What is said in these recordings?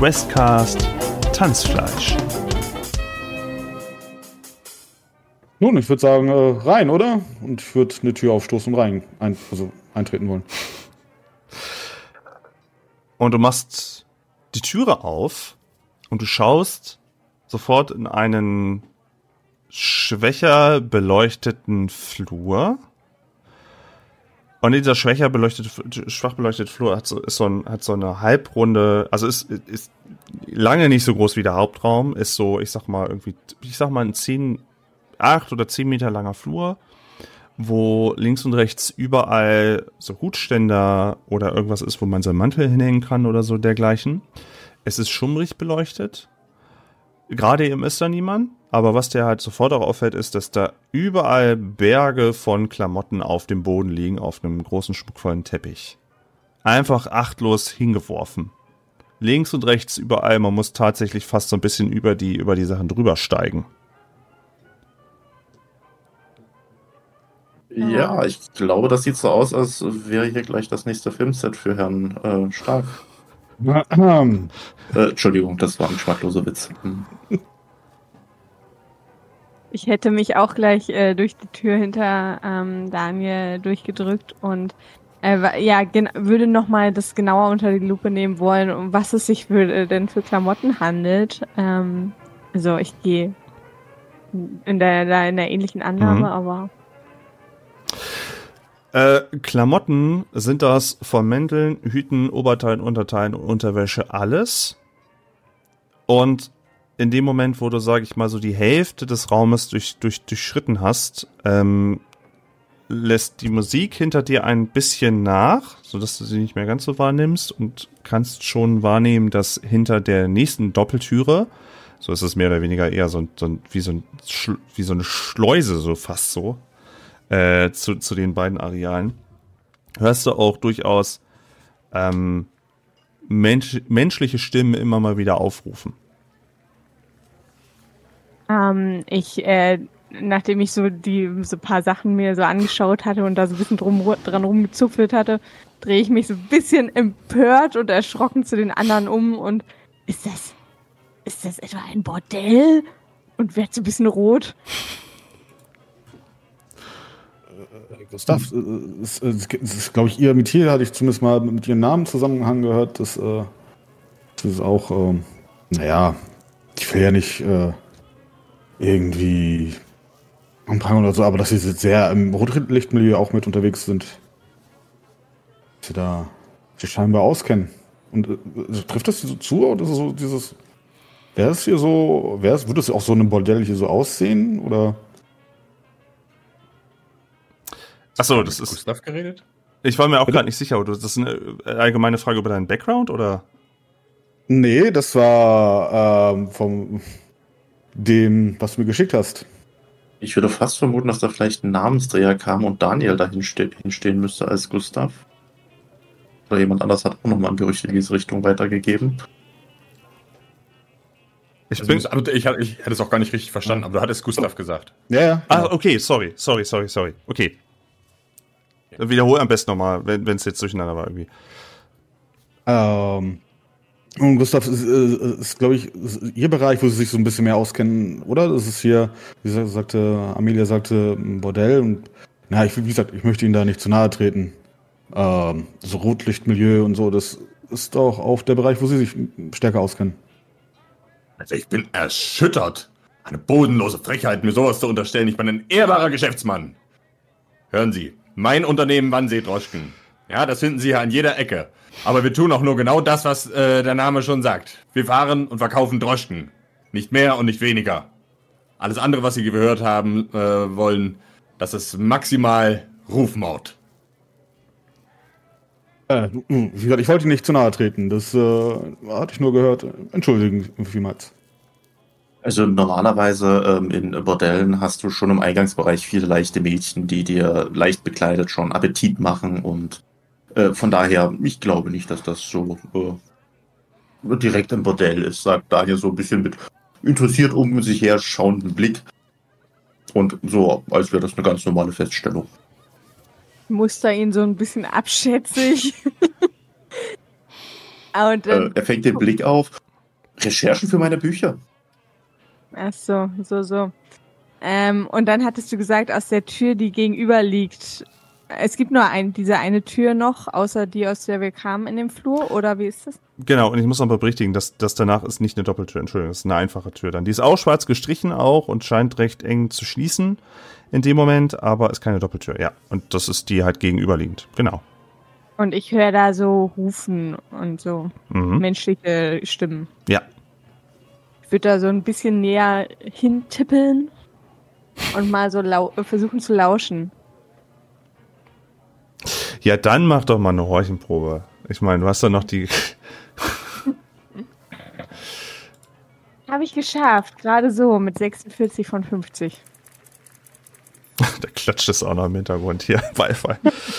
Questcast Tanzfleisch. Nun, ich würde sagen, rein, oder? Und ich würde eine Tür aufstoßen und eintreten wollen. Und du machst die Türe auf und du schaust sofort in einen schwächer beleuchteten Flur. Und dieser schwach beleuchtete Flur hat so eine halbrunde, also ist lange nicht so groß wie der Hauptraum, ist so, ich sag mal ein 8 oder 10 Meter langer Flur, wo links und rechts überall so Hutständer oder irgendwas ist, wo man seinen Mantel hinhängen kann oder so dergleichen. Es ist schummrig beleuchtet. Gerade eben ist da niemand, aber was dir halt sofort auch auffällt, ist, dass da überall Berge von Klamotten auf dem Boden liegen, auf einem großen, schmuckvollen Teppich. Einfach achtlos hingeworfen. Links und rechts überall, man muss tatsächlich fast so ein bisschen über die Sachen drüber steigen. Ja, ich glaube, das sieht so aus, als wäre hier gleich das nächste Filmset für Herrn Stark. Entschuldigung, das war ein geschmackloser Witz. Ich hätte mich auch gleich durch die Tür hinter Daniel durchgedrückt und würde nochmal das genauer unter die Lupe nehmen wollen, um was es sich denn für Klamotten handelt. Also ich gehe in der ähnlichen Annahme, aber... Klamotten sind das von Mänteln, Hüten, Oberteilen, Unterteilen und Unterwäsche alles. Und in dem Moment, wo du, sag ich mal, so die Hälfte des Raumes durchschritten hast, lässt die Musik hinter dir ein bisschen nach, sodass du sie nicht mehr ganz so wahrnimmst und kannst schon wahrnehmen, dass hinter der nächsten Doppeltüre, so ist es mehr oder weniger eher wie so eine Schleuse, so fast so, zu den beiden Arealen, hörst du auch durchaus menschliche Stimmen immer mal wieder aufrufen. Nachdem ich so ein paar Sachen mir so angeschaut hatte und da so ein bisschen dran rumgezupfelt hatte, drehe ich mich so ein bisschen empört und erschrocken zu den anderen um und ist das etwa ein Bordell? Und werd so ein bisschen rot. Gustav, glaube ich, ihr mit hier hatte ich zumindest mal mit ihrem Namen Zusammenhang gehört. Das ist auch, ich will ja nicht irgendwie anprangern oder so, aber dass sie sehr im Rotlichtmilieu auch mit unterwegs sind. Dass sie da sich scheinbar auskennen. Und trifft das so zu? Oder so dieses. Würde es auch so ein Bordell hier so aussehen? Oder? Achso, das ist. Gustav geredet? Ich war mir auch gerade nicht sicher, das ist eine allgemeine Frage über deinen Background, oder? Nee, das war vom dem, was du mir geschickt hast. Ich würde fast vermuten, dass da vielleicht ein Namensdreher kam und Daniel da hinstehen müsste als Gustav. Oder jemand anders hat auch nochmal ein Gerücht in diese Richtung weitergegeben. Ich hätte es auch gar nicht richtig verstanden, aber du hattest Gustav gesagt. Ja. Ah, okay, sorry. Okay. Wiederhol am besten nochmal, wenn es jetzt durcheinander war irgendwie. Und Gustav ist glaube ich, ihr Bereich, wo sie sich so ein bisschen mehr auskennen, oder? Das ist hier, Amelia sagte, ein Bordell und wie gesagt, ich möchte ihnen da nicht zu nahe treten. So Rotlichtmilieu und so, das ist doch auch der Bereich, wo sie sich stärker auskennen. Also ich bin erschüttert. Eine bodenlose Frechheit, mir sowas zu unterstellen. Ich bin ein ehrbarer Geschäftsmann. Hören Sie, mein Unternehmen Wannsee Droschken. Ja, das finden Sie hier an jeder Ecke. Aber wir tun auch nur genau das, was der Name schon sagt. Wir fahren und verkaufen Droschken. Nicht mehr und nicht weniger. Alles andere, was Sie gehört haben wollen, das ist maximal Rufmord. Wie gesagt, ich wollte Ihnen nicht zu nahe treten. Das hatte ich nur gehört. Entschuldigen vielmals. Also normalerweise in Bordellen hast du schon im Eingangsbereich viele leichte Mädchen, die dir leicht bekleidet schon Appetit machen und von daher, ich glaube nicht, dass das so direkt im Bordell ist, sagt Daniel so ein bisschen mit interessiert um sich her schauenden Blick und so, als wäre das eine ganz normale Feststellung. Muster ihn so ein bisschen abschätzig. Und dann er fängt den Blick auf Recherchen für meine Bücher. Ach so. Und dann hattest du gesagt, aus der Tür, die gegenüber liegt, es gibt nur diese eine Tür noch, außer die, aus der wir kamen in dem Flur, oder wie ist das? Genau, und ich muss noch mal berichtigen, dass danach ist nicht eine Doppeltür, Entschuldigung, das ist eine einfache Tür dann. Die ist auch schwarz gestrichen auch und scheint recht eng zu schließen in dem Moment, aber ist keine Doppeltür, ja. Und das ist die halt gegenüberliegend, genau. Und ich höre da so Rufen und so menschliche Stimmen. Ja. Ich würde da so ein bisschen näher hintippeln und mal so versuchen zu lauschen. Ja, dann mach doch mal eine Horchenprobe. Ich meine, du hast doch noch die... Habe ich geschafft, gerade so mit 46 von 50. Da klatscht es auch noch im Hintergrund hier, Beifall.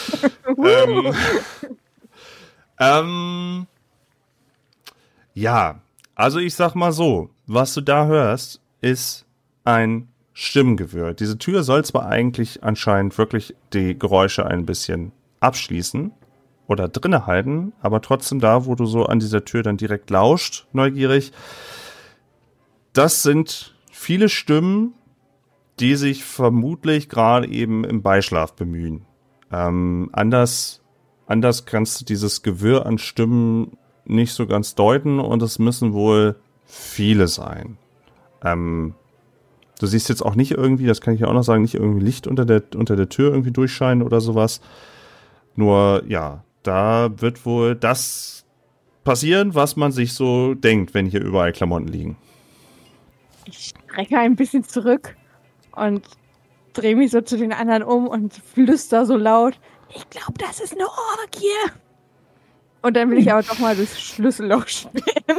Ja, also ich sag mal so, was du da hörst, ist ein Stimmengewirr. Diese Tür soll zwar eigentlich anscheinend wirklich die Geräusche ein bisschen abschließen oder drinne halten, aber trotzdem da, wo du so an dieser Tür dann direkt lauscht, neugierig, das sind viele Stimmen, die sich vermutlich gerade eben im Beischlaf bemühen. Anders kannst du dieses Gewirr an Stimmen nicht so ganz deuten und es müssen wohl viele sein. Du siehst jetzt auch nicht irgendwie, das kann ich ja auch noch sagen, nicht irgendwie Licht unter der Tür irgendwie durchscheinen oder sowas. Nur, ja, da wird wohl das passieren, was man sich so denkt, wenn hier überall Klamotten liegen. Ich strecke ein bisschen zurück und drehe mich so zu den anderen um und flüster so laut, ich glaube, das ist eine Orgie. Und dann will ich aber doch mal das Schlüsselloch spielen.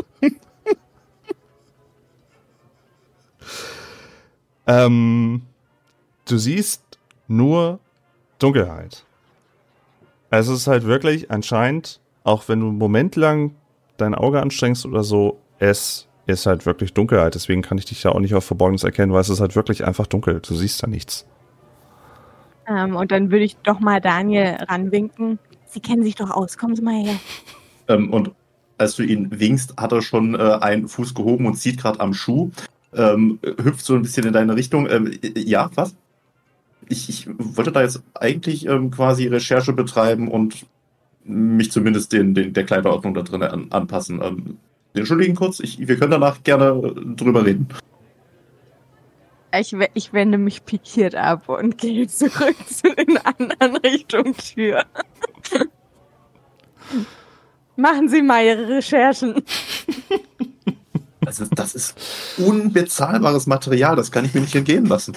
Du siehst nur Dunkelheit. Es ist halt wirklich anscheinend, auch wenn du einen Moment lang dein Auge anstrengst oder so, es ist halt wirklich Dunkelheit. Deswegen kann ich dich ja auch nicht auf Verborgenes erkennen, weil es ist halt wirklich einfach dunkel. Du siehst da nichts. Und dann würde ich doch mal Daniel ranwinken. Sie kennen sich doch aus, kommen Sie mal her. Und als du ihn winkst, hat er schon einen Fuß gehoben und zieht gerade am Schuh. Hüpft so ein bisschen in deine Richtung. Ja, was? Ich wollte da jetzt eigentlich quasi Recherche betreiben und mich zumindest der Kleiderordnung da drin anpassen. Entschuldigen kurz, wir können danach gerne drüber reden. Ich wende mich pikiert ab und gehe zurück zu den anderen Richtung Tür. Machen Sie mal Ihre Recherchen. Das ist unbezahlbares Material, das kann ich mir nicht entgehen lassen.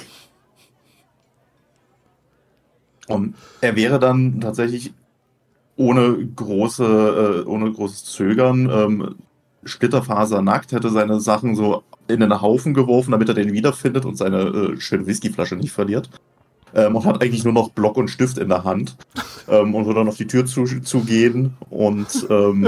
Und er wäre dann tatsächlich ohne großes Zögern splitterfasernackt, hätte seine Sachen so in einen Haufen geworfen, damit er den wiederfindet und seine schöne Whiskyflasche nicht verliert. Und hat eigentlich nur noch Block und Stift in der Hand und würde dann auf die Tür zugehen und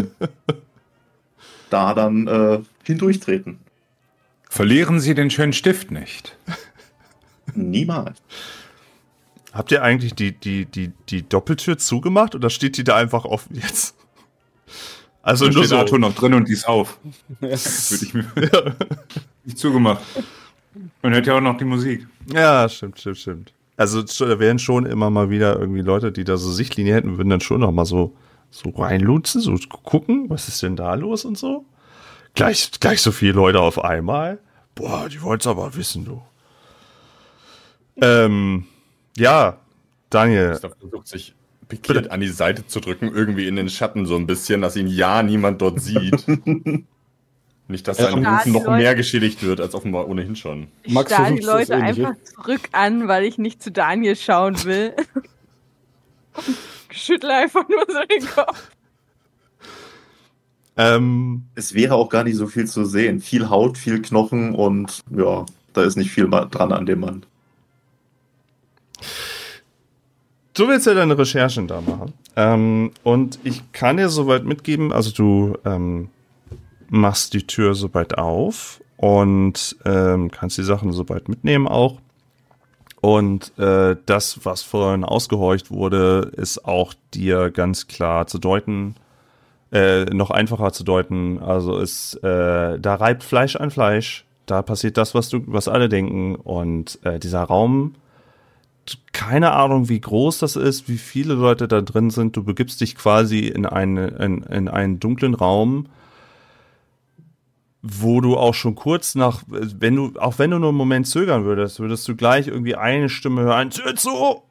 da dann hindurchtreten. Verlieren Sie den schönen Stift nicht. Niemals. Habt ihr eigentlich die Doppeltür zugemacht oder steht die da einfach offen jetzt? Also da nur steht so. Arthur noch drin und die ist auf. Das würde ich mir nicht zugemacht. Und hört ja auch noch die Musik. Ja, stimmt. Also da wären schon immer mal wieder irgendwie Leute, die da so Sichtlinie hätten, würden dann schon noch mal so reinlunzen, so gucken, was ist denn da los und so. Gleich so viele Leute auf einmal. Boah, die wollt's aber wissen, du. Ja, Daniel. Gustav versucht sich pikiert an die Seite zu drücken, irgendwie in den Schatten so ein bisschen, dass ihn niemand dort sieht. Nicht, dass sein Ruf noch mehr geschädigt wird, als offenbar ohnehin schon. Ich starre die Leute einfach zurück an, weil ich nicht zu Daniel schauen will. Schüttle einfach nur so den Kopf. Es wäre auch gar nicht so viel zu sehen. Viel Haut, viel Knochen und ja, da ist nicht viel dran an dem Mann. Du willst ja deine Recherchen da machen. Und ich kann dir soweit mitgeben, also du machst die Tür soweit auf und kannst die Sachen soweit mitnehmen auch. Und das, was vorhin ausgehorcht wurde, ist auch dir ganz klar zu deuten. noch einfacher zu deuten. Also da reibt Fleisch an Fleisch, da passiert das, was alle denken. Und dieser Raum, keine Ahnung, wie groß das ist, wie viele Leute da drin sind. Du begibst dich quasi in einen dunklen Raum, wo du auch schon kurz nach, wenn du nur einen Moment zögern würdest du gleich irgendwie eine Stimme hören, Tür zu!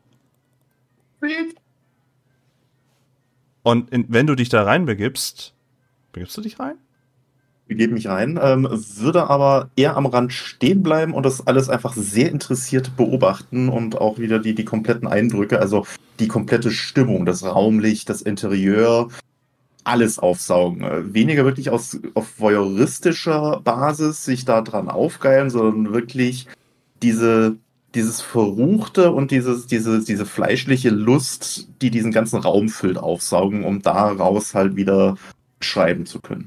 Und wenn du dich da begibst du dich rein? Ich gebe mich rein, würde aber eher am Rand stehen bleiben und das alles einfach sehr interessiert beobachten und auch wieder die kompletten Eindrücke, also die komplette Stimmung, das Raumlicht, das Interieur, alles aufsaugen. Weniger wirklich auf voyeuristischer Basis sich da dran aufgeilen, sondern wirklich dieses Verruchte und diese fleischliche Lust, die diesen ganzen Raum füllt, aufsaugen, um daraus halt wieder schreiben zu können.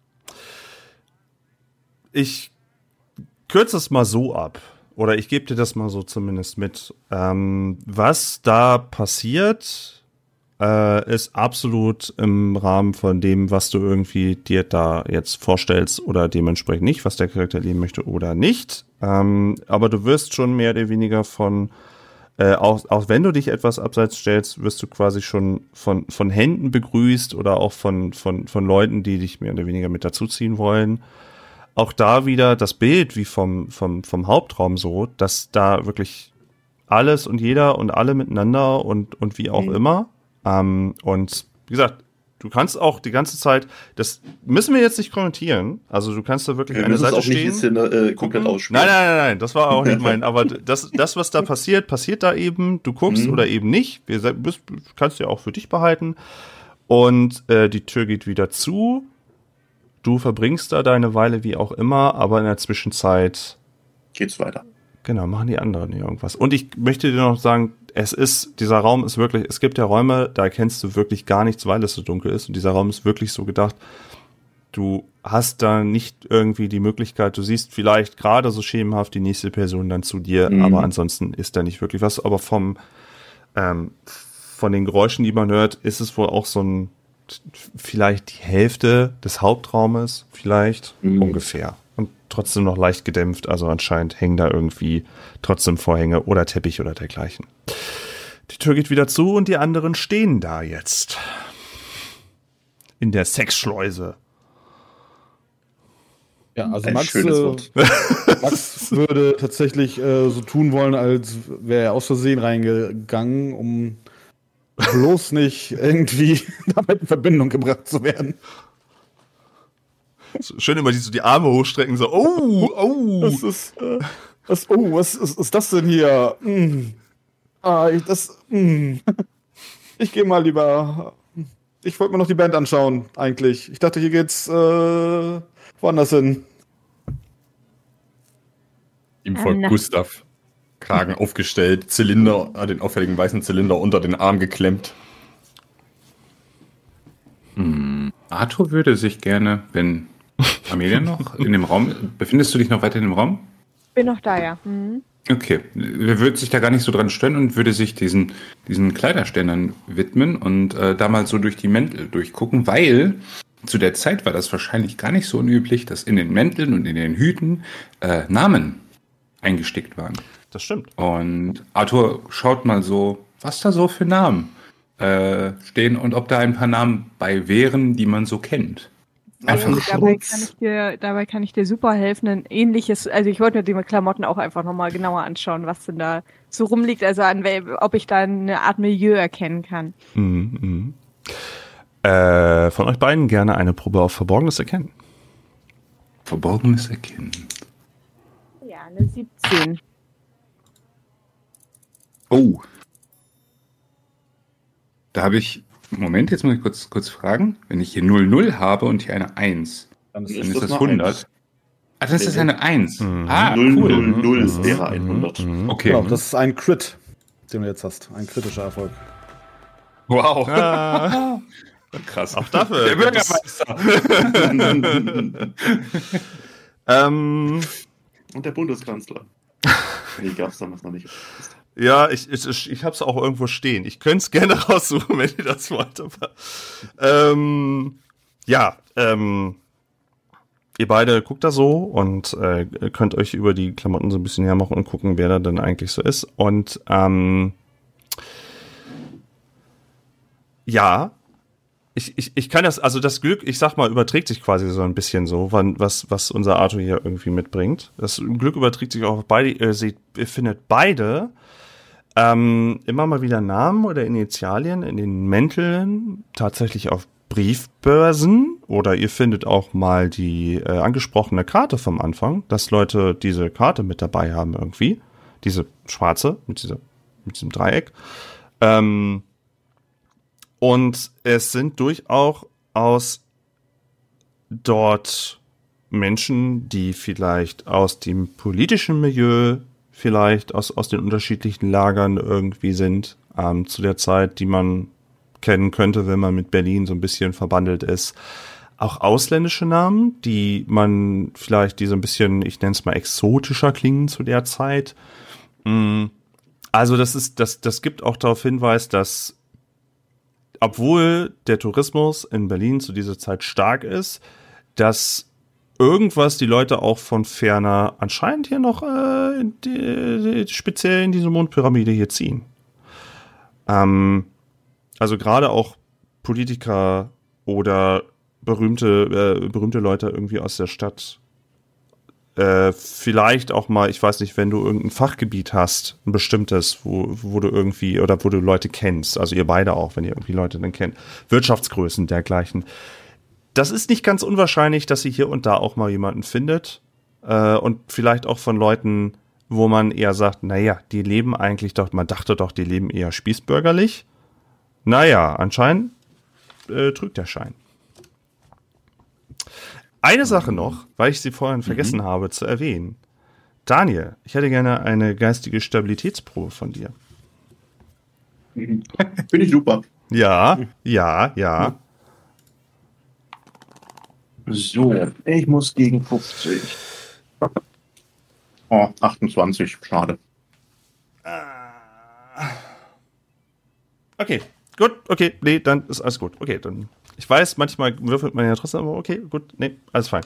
Ich kürze es mal so ab, oder ich gebe dir das mal so zumindest mit. Was da passiert, ist absolut im Rahmen von dem, was du irgendwie dir da jetzt vorstellst oder dementsprechend nicht, was der Charakter leben möchte oder nicht. Aber du wirst schon mehr oder weniger auch wenn du dich etwas abseits stellst, wirst du quasi schon von Händen begrüßt oder auch von Leuten, die dich mehr oder weniger mit dazuziehen wollen. Auch da wieder das Bild wie vom Hauptraum so, dass da wirklich alles und jeder und alle miteinander und wie auch immer. Und wie gesagt, du kannst auch die ganze Zeit, das müssen wir jetzt nicht kommentieren, also du kannst da wirklich an der Seite stehen. Wir müssen auch nicht jetzt komplett ausspielen. Nein, das war auch nicht aber das, was da passiert da eben, du guckst oder eben nicht, kannst du ja auch für dich behalten und die Tür geht wieder zu. Du verbringst da deine Weile wie auch immer, aber in der Zwischenzeit geht's weiter. Genau, machen die anderen irgendwas. Und ich möchte dir noch sagen, dieser Raum ist wirklich, es gibt ja Räume, da erkennst du wirklich gar nichts, weil es so dunkel ist. Und dieser Raum ist wirklich so gedacht, du hast da nicht irgendwie die Möglichkeit, du siehst vielleicht gerade so schemenhaft die nächste Person dann zu dir, aber ansonsten ist da nicht wirklich was. Aber von den Geräuschen, die man hört, ist es wohl auch so vielleicht die Hälfte des Hauptraumes, vielleicht ungefähr. Und trotzdem noch leicht gedämpft, also anscheinend hängen da irgendwie trotzdem Vorhänge oder Teppich oder dergleichen. Die Tür geht wieder zu und die anderen stehen da jetzt. In der Sexschleuse. Ja, also Ein Max schönes Wort. würde tatsächlich so tun wollen, als wäre er aus Versehen reingegangen, um bloß nicht irgendwie damit in Verbindung gebracht zu werden. Schön immer die Arme hochstrecken, so, Was ist das denn hier? Ich gehe mal lieber. Ich wollte mir noch die Band anschauen, eigentlich. Ich dachte, hier geht's woanders hin. Ihm folgt Gustav. Kragen aufgestellt, Zylinder, den auffälligen weißen Zylinder unter den Arm geklemmt. Arthur würde sich gerne, wenn Amelia noch in dem Raum, befindest du dich noch weiter in dem Raum? Bin noch da, ja. Mhm. Okay, er würde sich da gar nicht so dran stören und würde sich diesen Kleiderständern widmen und da mal so durch die Mäntel durchgucken, weil zu der Zeit war das wahrscheinlich gar nicht so unüblich, dass in den Mänteln und in den Hüten Namen eingestickt waren. Das stimmt. Und Arthur schaut mal so, was da so für Namen stehen und ob da ein paar Namen bei wären, die man so kennt. Einfach Dabei kann ich dir super helfen. Ein ähnliches, also ich wollte mir die Klamotten auch einfach nochmal genauer anschauen, was denn da so rumliegt, also ob ich da eine Art Milieu erkennen kann. Von euch beiden gerne eine Probe auf Verborgenes Erkennen. Verborgenes Erkennen. Ja, eine 17. Oh. Da habe ich, Moment, jetzt muss ich kurz fragen. Wenn ich hier 00 habe und hier eine 1, dann ist das 100. Ah, das ist eine 1. Ah, 000 cool. ist wäre 100. Okay. Genau, das ist ein Crit, den du jetzt hast. Ein kritischer Erfolg. Wow. Krass. Auch dafür. Der Bürgermeister. Und der Bundeskanzler. Die gab es damals noch nicht. Ja, ich hab's auch irgendwo stehen. Ich könnte es gerne raussuchen, wenn ihr das wollt. Aber, Ja, ihr beide guckt da so und könnt euch über die Klamotten so ein bisschen hermachen und gucken, wer da denn eigentlich so ist. Und ja, ich kann das, also das Glück, ich sag mal, überträgt sich quasi so ein bisschen so, was unser Arthur hier irgendwie mitbringt. Das Glück überträgt sich auch auf beide. Ihr findet beide immer mal wieder Namen oder Initialien in den Mänteln, tatsächlich auf Briefbörsen, oder ihr findet auch mal die angesprochene Karte vom Anfang, dass Leute diese Karte mit dabei haben irgendwie. Diese schwarze mit diesem Dreieck. Und es sind durchaus dort Menschen, die vielleicht aus dem politischen Milieu, vielleicht aus den unterschiedlichen Lagern irgendwie sind, zu der Zeit, die man kennen könnte, wenn man mit Berlin so ein bisschen verbandelt ist. Auch ausländische Namen, die so ein bisschen, ich nenne es mal, exotischer klingen zu der Zeit. Also das gibt auch darauf Hinweis, dass obwohl der Tourismus in Berlin zu dieser Zeit stark ist, dass irgendwas die Leute auch von ferner anscheinend hier noch speziell in diese Mondpyramide hier ziehen. Also gerade auch Politiker oder berühmte Leute irgendwie aus der Stadt. Vielleicht auch mal, ich weiß nicht, wenn du irgendein Fachgebiet hast, ein bestimmtes, wo du irgendwie, oder wo du Leute kennst, also ihr beide auch, wenn ihr irgendwie Leute dann kennt, Wirtschaftsgrößen dergleichen. Das ist nicht ganz unwahrscheinlich, dass ihr hier und da auch mal jemanden findet, und vielleicht auch von Leuten, wo man eher sagt, naja, die leben eigentlich doch, man dachte doch, die leben eher spießbürgerlich. Naja, anscheinend trügt der Schein. Eine Sache noch, weil ich sie vorhin vergessen habe zu erwähnen. Daniel, ich hätte gerne eine geistige Stabilitätsprobe von dir. Finde ich super. Ja. So, ich muss gegen 50. Oh, 28, schade. Okay, gut, okay, nee, dann ist alles gut. Okay, dann, ich weiß, manchmal würfelt man ja trotzdem, aber okay, gut, nee, alles fein.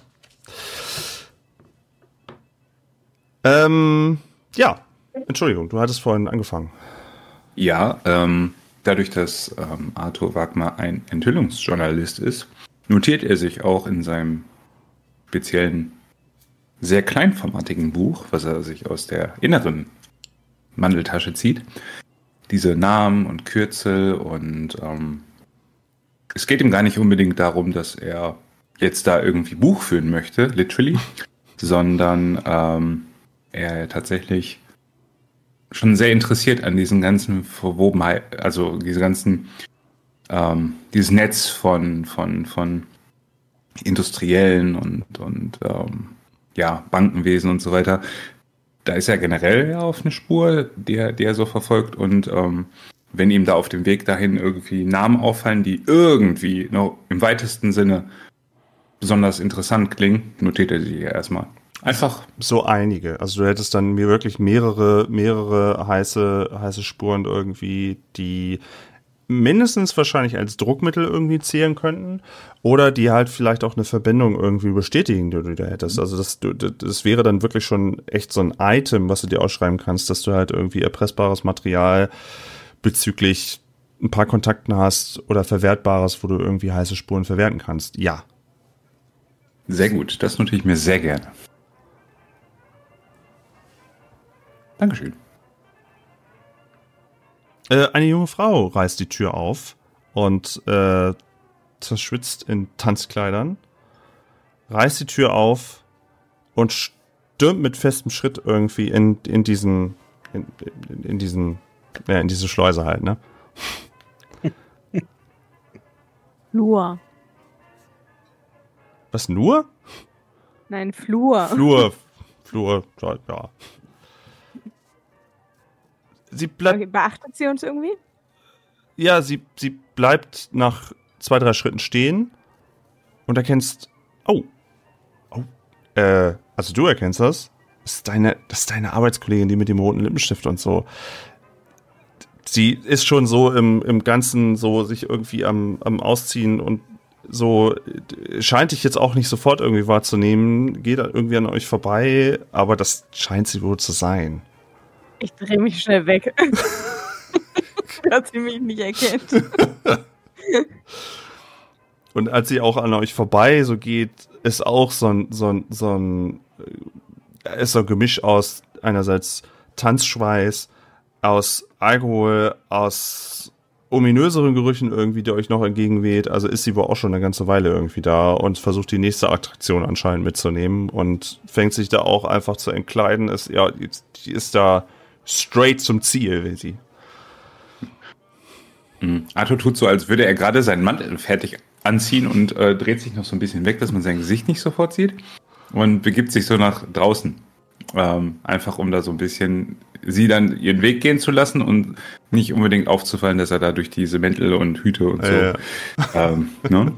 Ja, Entschuldigung, du hattest vorhin angefangen. Ja, dadurch, dass Arthur Wagner ein Enthüllungsjournalist ist, notiert er sich auch in seinem speziellen, sehr kleinformatigen Buch, was er sich aus der inneren Manteltasche zieht, diese Namen und Kürzel, und es geht ihm gar nicht unbedingt darum, dass er jetzt da irgendwie Buch führen möchte, literally, sondern er tatsächlich schon sehr interessiert an diesen ganzen Verwobenheit, also diese ganzen, dieses Netz von Industriellen und ja, Bankenwesen und so weiter. Da ist er generell ja auf eine Spur, die er so verfolgt, und wenn ihm da auf dem Weg dahin irgendwie Namen auffallen, die irgendwie noch im weitesten Sinne besonders interessant klingen, notiert er sie ja erstmal. Einfach so einige. Also du hättest dann mir wirklich mehrere heiße Spuren irgendwie, die mindestens wahrscheinlich als Druckmittel irgendwie zählen könnten, oder die halt vielleicht auch eine Verbindung irgendwie bestätigen, die du da hättest. Also das wäre dann wirklich schon echt so ein Item, was du dir ausschreiben kannst, dass du halt irgendwie erpressbares Material bezüglich ein paar Kontakten hast oder Verwertbares, wo du irgendwie heiße Spuren verwerten kannst. Ja. Sehr gut, das notiere ich mir sehr gerne. Dankeschön. Eine junge Frau reißt die Tür auf und zerschwitzt in Tanzkleidern, reißt die Tür auf und stürmt mit festem Schritt irgendwie in diese Schleuse halt, ne? Flur. Was, nur? Nein, Flur. Flur, ja. Sie bleibt. Okay, beachtet sie uns irgendwie? Ja, sie bleibt nach 2, 3 Schritten stehen und erkennst. Also du erkennst das. Das ist deine Arbeitskollegin, die mit dem roten Lippenstift und so. Sie ist schon so im Ganzen so sich irgendwie am Ausziehen und so scheint dich jetzt auch nicht sofort irgendwie wahrzunehmen, geht irgendwie an euch vorbei, aber das scheint sie wohl zu sein. Ich drehe mich schnell weg. Dass sie mich nicht erkennt. Und als sie auch an euch vorbei so geht, ist auch so ein Gemisch aus einerseits Tanzschweiß, aus Alkohol, aus ominöseren Gerüchen irgendwie, der euch noch entgegenweht. Also ist sie wohl auch schon eine ganze Weile irgendwie da und versucht die nächste Attraktion anscheinend mitzunehmen und fängt sich da auch einfach zu entkleiden. Die ist da straight zum Ziel, will sie. Arthur tut so, als würde er gerade seinen Mantel fertig anziehen und dreht sich noch so ein bisschen weg, dass man sein Gesicht nicht sofort sieht und begibt sich so nach draußen. Einfach um da so ein bisschen sie dann ihren Weg gehen zu lassen und nicht unbedingt aufzufallen, dass er da durch diese Mäntel und Hüte und so. Ne?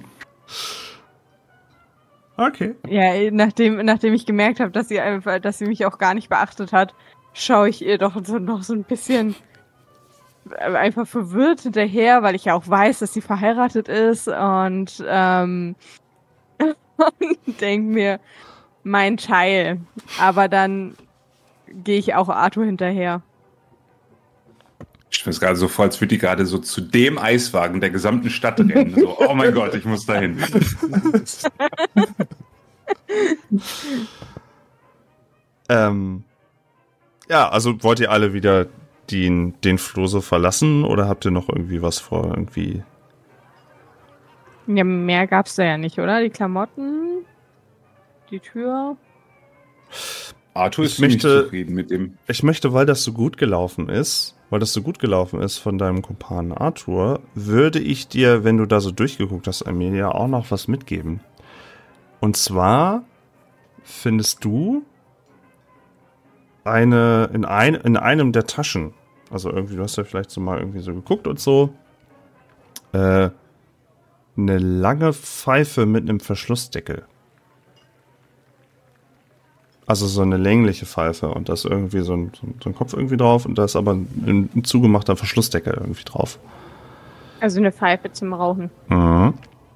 Okay. Ja, nachdem ich gemerkt habe, dass sie mich auch gar nicht beachtet hat, schaue ich ihr doch noch so ein bisschen einfach verwirrt hinterher, weil ich ja auch weiß, dass sie verheiratet ist und denke mir, mein Teil. Aber dann gehe ich auch Arthur hinterher. Ich finde es gerade so vor, als würde die gerade so zu dem Eiswagen der gesamten Stadt rennen. So, oh mein Gott, ich muss dahin. Ja, also wollt ihr alle wieder den Floh so verlassen oder habt ihr noch irgendwie was vor? Irgendwie? Ja, mehr gab's da ja nicht, oder? Die Klamotten, die Tür. Arthur ist nicht zufrieden mit dem. Ich möchte, weil das so gut gelaufen ist von deinem Kumpan Arthur, würde ich dir, wenn du da so durchgeguckt hast, Amelia, auch noch was mitgeben. Und zwar findest du in einem der Taschen, also irgendwie, du hast ja vielleicht so mal irgendwie so geguckt und so, eine lange Pfeife mit einem Verschlussdeckel. Also so eine längliche Pfeife und da ist irgendwie so ein Kopf irgendwie drauf und da ist aber ein zugemachter Verschlussdeckel irgendwie drauf. Also eine Pfeife zum Rauchen. Mhm.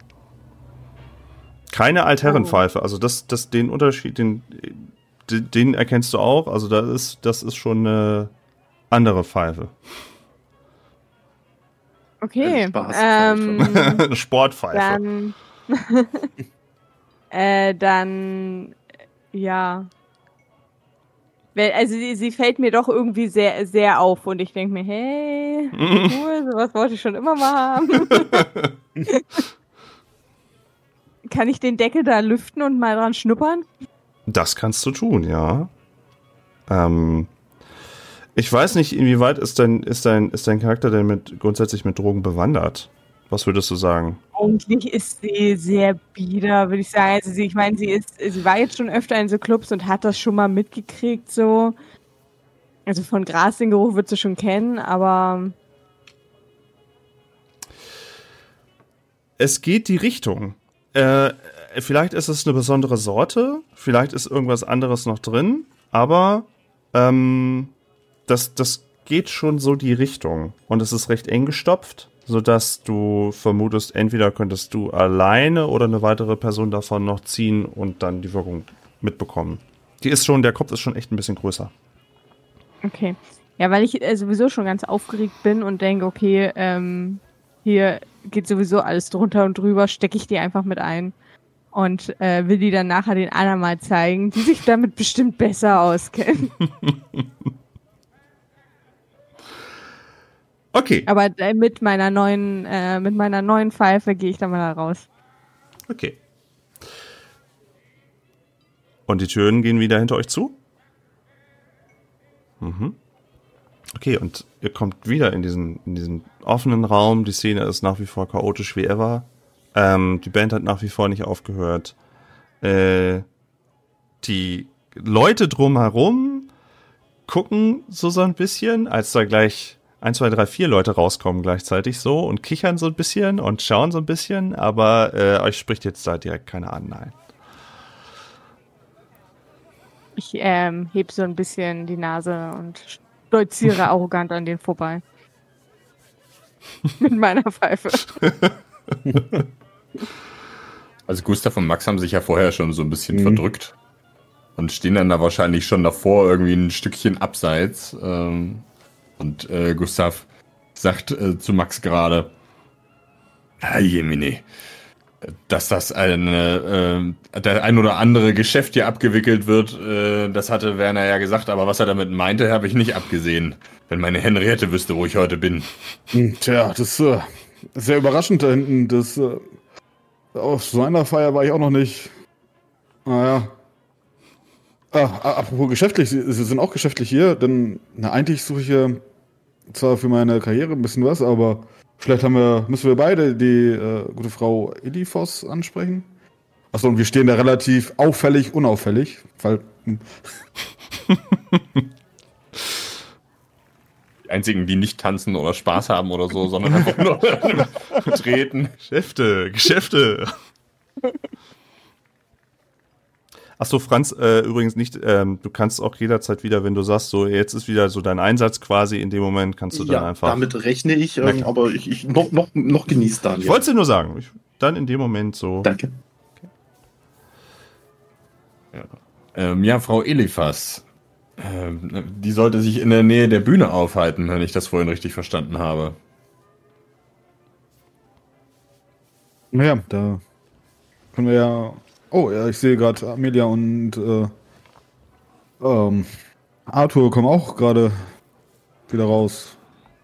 Keine Altherrenpfeife, also den Unterschied, den erkennst du auch, also das ist schon eine andere Pfeife. Okay. Eine Sportpfeife. Dann ja. Also sie fällt mir doch irgendwie sehr, sehr auf und ich denke mir, hey, cool, sowas wollte ich schon immer mal haben. Kann ich den Deckel da lüften und mal dran schnuppern? Das kannst du tun, ja. Ich weiß nicht, inwieweit ist dein Charakter denn grundsätzlich mit Drogen bewandert? Was würdest du sagen? Eigentlich ist sie sehr bieder, würde ich sagen. Also sie war jetzt schon öfter in so Clubs und hat das schon mal mitgekriegt, so. Also von Gras den Geruch wird sie schon kennen, aber es geht die Richtung. Vielleicht ist es eine besondere Sorte, vielleicht ist irgendwas anderes noch drin, aber das geht schon so die Richtung. Und es ist recht eng gestopft, sodass du vermutest, entweder könntest du alleine oder eine weitere Person davon noch ziehen und dann die Wirkung mitbekommen. Der Kopf ist schon echt ein bisschen größer. okay. Ja, weil ich sowieso schon ganz aufgeregt bin und denke, okay, hier geht sowieso alles drunter und drüber, stecke ich die einfach mit ein und will die dann nachher den anderen mal zeigen, die sich damit bestimmt besser auskennen. Okay. Aber mit meiner neuen Pfeife gehe ich dann mal da raus. Okay. Und die Türen gehen wieder hinter euch zu? Mhm. Okay, und ihr kommt wieder in diesen offenen Raum. Die Szene ist nach wie vor chaotisch wie ever. Die Band hat nach wie vor nicht aufgehört. Die Leute drumherum gucken so ein bisschen, als da gleich 1, 2, 3, 4 Leute rauskommen gleichzeitig so und kichern so ein bisschen und schauen so ein bisschen, aber euch spricht jetzt da direkt keiner an, nein. Ich heb so ein bisschen die Nase und stolziere arrogant an denen vorbei. Mit meiner Pfeife. Also Gustav und Max haben sich ja vorher schon so ein bisschen verdrückt und stehen dann da wahrscheinlich schon davor, irgendwie ein Stückchen abseits. Und Gustav sagt zu Max gerade, Jemine, dass das der ein oder andere Geschäft hier abgewickelt wird, das hatte Werner ja gesagt, aber was er damit meinte, habe ich nicht abgesehen. Wenn meine Henriette wüsste, wo ich heute bin. Tja, das ist sehr überraschend da hinten. Auf so einer Feier war ich auch noch nicht. Naja. Apropos geschäftlich, Sie sind auch geschäftlich hier, denn eigentlich suche ich ja zwar für meine Karriere ein bisschen was, aber vielleicht müssen wir beide die gute Frau Elifos ansprechen. Achso, und wir stehen da relativ auffällig, unauffällig. Die einzigen, die nicht tanzen oder Spaß haben oder so, sondern einfach nur treten. Geschäfte. Achso, Franz, übrigens nicht, du kannst auch jederzeit wieder, wenn du sagst, so jetzt ist wieder so dein Einsatz quasi, in dem Moment kannst du dann einfach... damit rechne ich, aber ich noch genießt Daniel. Ich wollte es dir nur sagen, dann in dem Moment so... Danke. Okay. Ja, Frau Elifas, die sollte sich in der Nähe der Bühne aufhalten, wenn ich das vorhin richtig verstanden habe. Naja, da können wir ja... Oh, ja, ich sehe gerade Amelia und Arthur kommen auch gerade wieder raus.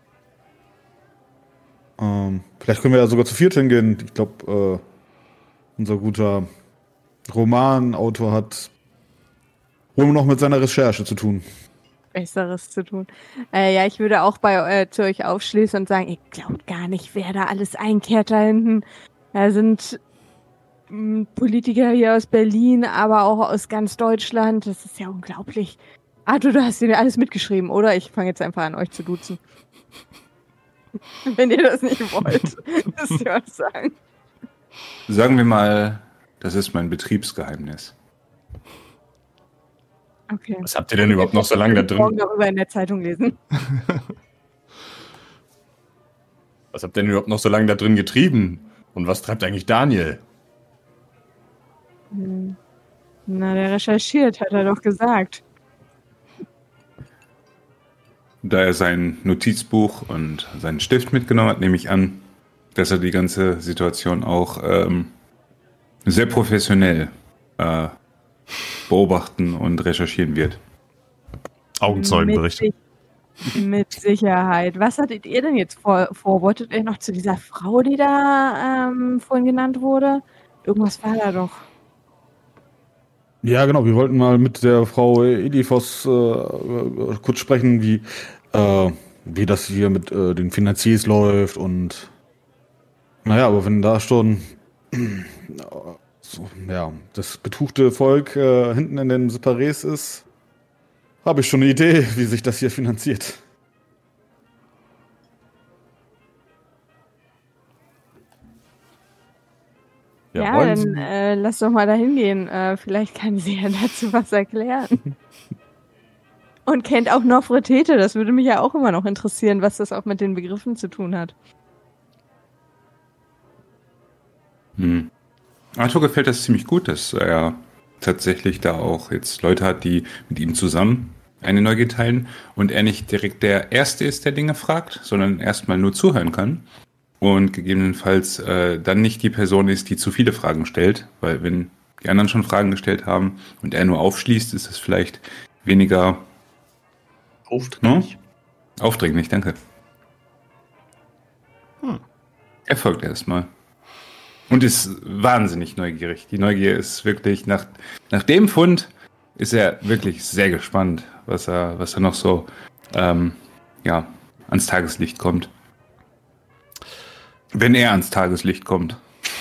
Vielleicht können wir ja sogar zu viert hingehen. Ich glaube, unser guter Romanautor hat wohl noch mit seiner Recherche zu tun. Besseres zu tun. Ja, ich würde auch zu euch aufschließen und sagen, ihr glaubt gar nicht, wer da alles einkehrt da hinten. Da sind Politiker hier aus Berlin, aber auch aus ganz Deutschland. Das ist ja unglaublich. Arthur, du hast dir alles mitgeschrieben, oder? Ich fange jetzt einfach an, euch zu duzen. Wenn ihr das nicht wollt, müsst ihr was sagen. Sagen wir mal, das ist mein Betriebsgeheimnis. Okay. Was habt ihr denn überhaupt noch so lange da drin? Morgen darüber in der Zeitung lesen. Was habt ihr denn überhaupt noch so lange da drin getrieben? Und was treibt eigentlich Daniel? Na, der recherchiert, hat er doch gesagt. Da er sein Notizbuch und seinen Stift mitgenommen hat, nehme ich an, dass er die ganze Situation auch sehr professionell beobachten und recherchieren wird. Augenzeugenberichte. Mit Sicherheit. Was hattet ihr denn jetzt vor? Wolltet ihr noch zu dieser Frau, die da vorhin genannt wurde? Irgendwas war da doch. Ja, genau. Wir wollten mal mit der Frau Elifos kurz sprechen, wie das hier mit den Finanziers läuft und naja, aber wenn da schon das betuchte Volk hinten in den Separés ist, habe ich schon eine Idee, wie sich das hier finanziert. Ja, dann lass doch mal da hingehen. Vielleicht kann sie ja dazu was erklären. Und kennt auch Nofretete. Das würde mich ja auch immer noch interessieren, was das auch mit den Begriffen zu tun hat. Arthur gefällt das ziemlich gut, dass er tatsächlich da auch jetzt Leute hat, die mit ihm zusammen eine Neugier teilen und er nicht direkt der Erste ist, der Dinge fragt, sondern erstmal nur zuhören kann und gegebenenfalls dann nicht die Person ist, die zu viele Fragen stellt, weil wenn die anderen schon Fragen gestellt haben und er nur aufschließt, ist es vielleicht weniger Aufdringlich. Aufdringlich, danke. Er folgt erstmal. Und ist wahnsinnig neugierig. Die Neugier ist wirklich, nach dem Fund ist er wirklich sehr gespannt, was er noch so ans Tageslicht kommt. Wenn er ans Tageslicht kommt.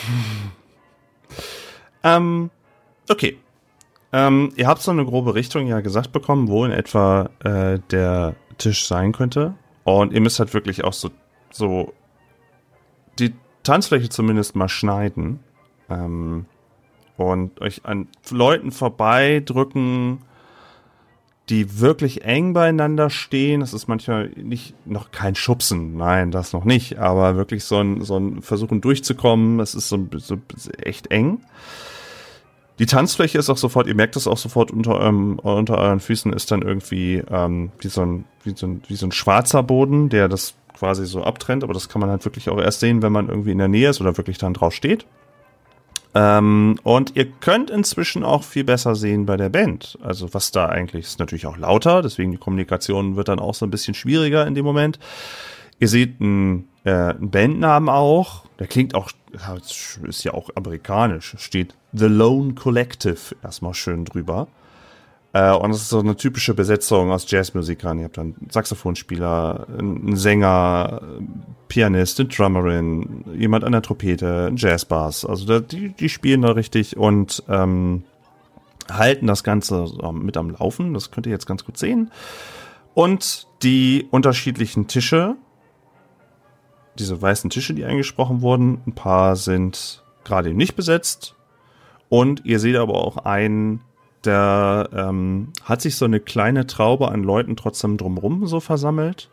Okay. Ihr habt so eine grobe Richtung ja gesagt bekommen, wo in etwa der Tisch sein könnte. Und ihr müsst halt wirklich auch so die Tanzfläche zumindest mal schneiden und euch an Leuten vorbeidrücken, die wirklich eng beieinander stehen. Das ist manchmal noch kein Schubsen, nein, das noch nicht, aber wirklich so ein Versuchen durchzukommen. Es ist so echt eng. Die Tanzfläche ist auch sofort, ihr merkt das auch sofort unter euren Füßen ist dann irgendwie wie so ein schwarzer Boden, der das quasi so abtrennt, aber das kann man halt wirklich auch erst sehen, wenn man irgendwie in der Nähe ist oder wirklich dann drauf steht. Und ihr könnt inzwischen auch viel besser sehen bei der Band. Also was da eigentlich ist natürlich auch lauter, deswegen die Kommunikation wird dann auch so ein bisschen schwieriger in dem Moment. Ihr seht einen Bandnamen auch, der klingt auch, ist ja auch amerikanisch, steht The Lone Collective erstmal schön drüber. Und das ist so eine typische Besetzung aus Jazzmusikern. Ihr habt dann einen Saxophonspieler, einen Sänger, Pianist, eine Drummerin, jemand an der Trompete, einen Jazzbass. Also die spielen da richtig und halten das Ganze mit am Laufen. Das könnt ihr jetzt ganz gut sehen. Und die unterschiedlichen Tische, diese weißen Tische, die eingesprochen wurden, ein paar sind gerade eben nicht besetzt. Und ihr seht aber auch einen, der hat sich so eine kleine Traube an Leuten trotzdem drumrum so versammelt.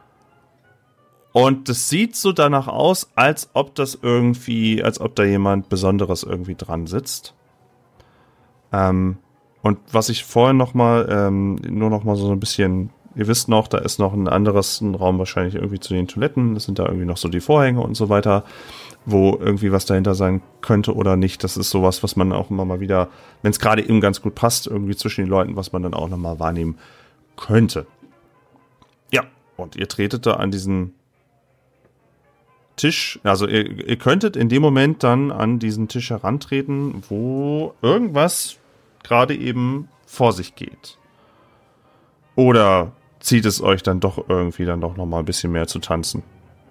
Und das sieht so danach aus, als ob da jemand Besonderes irgendwie dran sitzt. Und was ich vorhin nur noch mal so ein bisschen, ihr wisst noch, da ist noch ein Raum wahrscheinlich irgendwie zu den Toiletten, das sind da irgendwie noch so die Vorhänge und so weiter, wo irgendwie was dahinter sein könnte oder nicht. Das ist sowas, was man auch immer mal wieder, wenn es gerade eben ganz gut passt, irgendwie zwischen den Leuten, was man dann auch nochmal wahrnehmen könnte. Ja, und ihr tretet da an diesen Tisch, also ihr könntet in dem Moment dann an diesen Tisch herantreten, wo irgendwas gerade eben vor sich geht. Oder zieht es euch dann doch irgendwie dann doch nochmal ein bisschen mehr zu tanzen?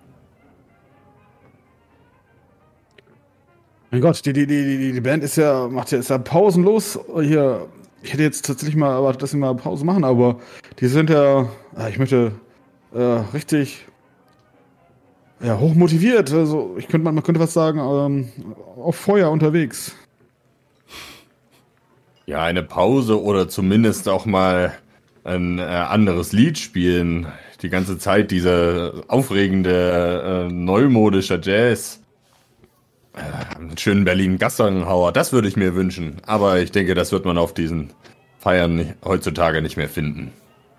Mein Gott, die Band ist ja pausenlos hier. Ich hätte jetzt tatsächlich mal erwartet, dass sie mal Pause machen, aber die sind ja, ich möchte richtig hoch motiviert. Also man könnte was sagen, auf Feuer unterwegs. Ja, eine Pause oder zumindest auch mal ein anderes Lied spielen. Die ganze Zeit dieser aufregende, neumodischer Jazz. Einen schönen Berlin-Gassenhauer, das würde ich mir wünschen. Aber ich denke, das wird man auf diesen Feiern heutzutage nicht mehr finden.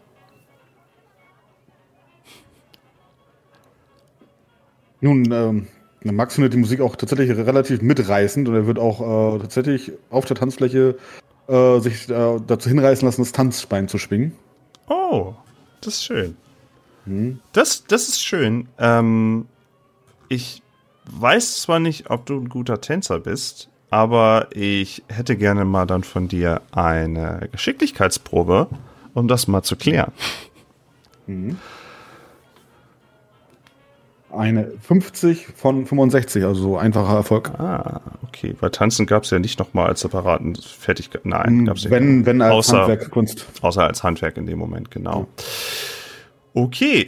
Nun, Max findet die Musik auch tatsächlich relativ mitreißend und er wird auch tatsächlich auf der Tanzfläche sich dazu hinreißen lassen, das Tanzbein zu schwingen. Oh, das ist schön. Das ist schön. Ich weiß zwar nicht, ob du ein guter Tänzer bist, aber ich hätte gerne mal dann von dir eine Geschicklichkeitsprobe, um das mal zu klären. Eine 50 von 65, also so einfacher Erfolg. Ah, okay. Bei Tanzen gab es ja nicht nochmal als separaten Fertigkeit. Nein, gab es ja nicht. Wenn als Handwerkskunst. Außer als Handwerk in dem Moment, genau. Okay,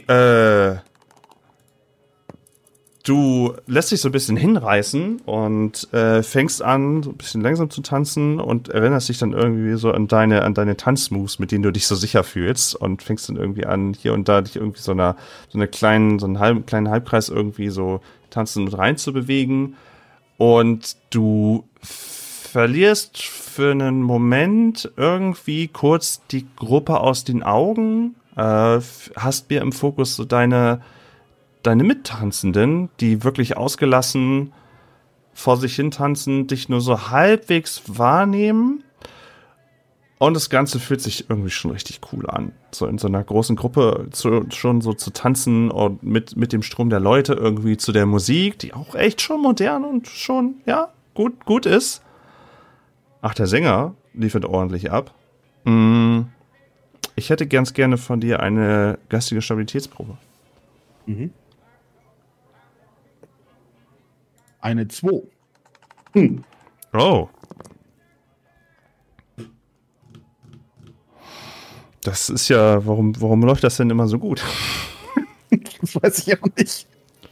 du lässt dich so ein bisschen hinreißen und fängst an, so ein bisschen langsam zu tanzen und erinnerst dich dann irgendwie so an deine Tanzmoves, mit denen du dich so sicher fühlst und fängst dann irgendwie an, hier und da dich irgendwie so einen kleinen Halbkreis irgendwie so tanzen und rein zu bewegen. Und du verlierst für einen Moment irgendwie kurz die Gruppe aus den Augen, hast mir im Fokus so deine Mittanzenden, die wirklich ausgelassen vor sich hin tanzen, dich nur so halbwegs wahrnehmen. Und das Ganze fühlt sich irgendwie schon richtig cool an. So in so einer großen Gruppe schon so zu tanzen und mit dem Strom der Leute irgendwie zu der Musik, die auch echt schon modern und schon, ja, gut ist. Ach, der Sänger liefert ordentlich ab. Ich hätte ganz gerne von dir eine geistige Stabilitätsprobe. Eine 2. Oh. Das ist ja, warum läuft das denn immer so gut? Das weiß ich auch nicht.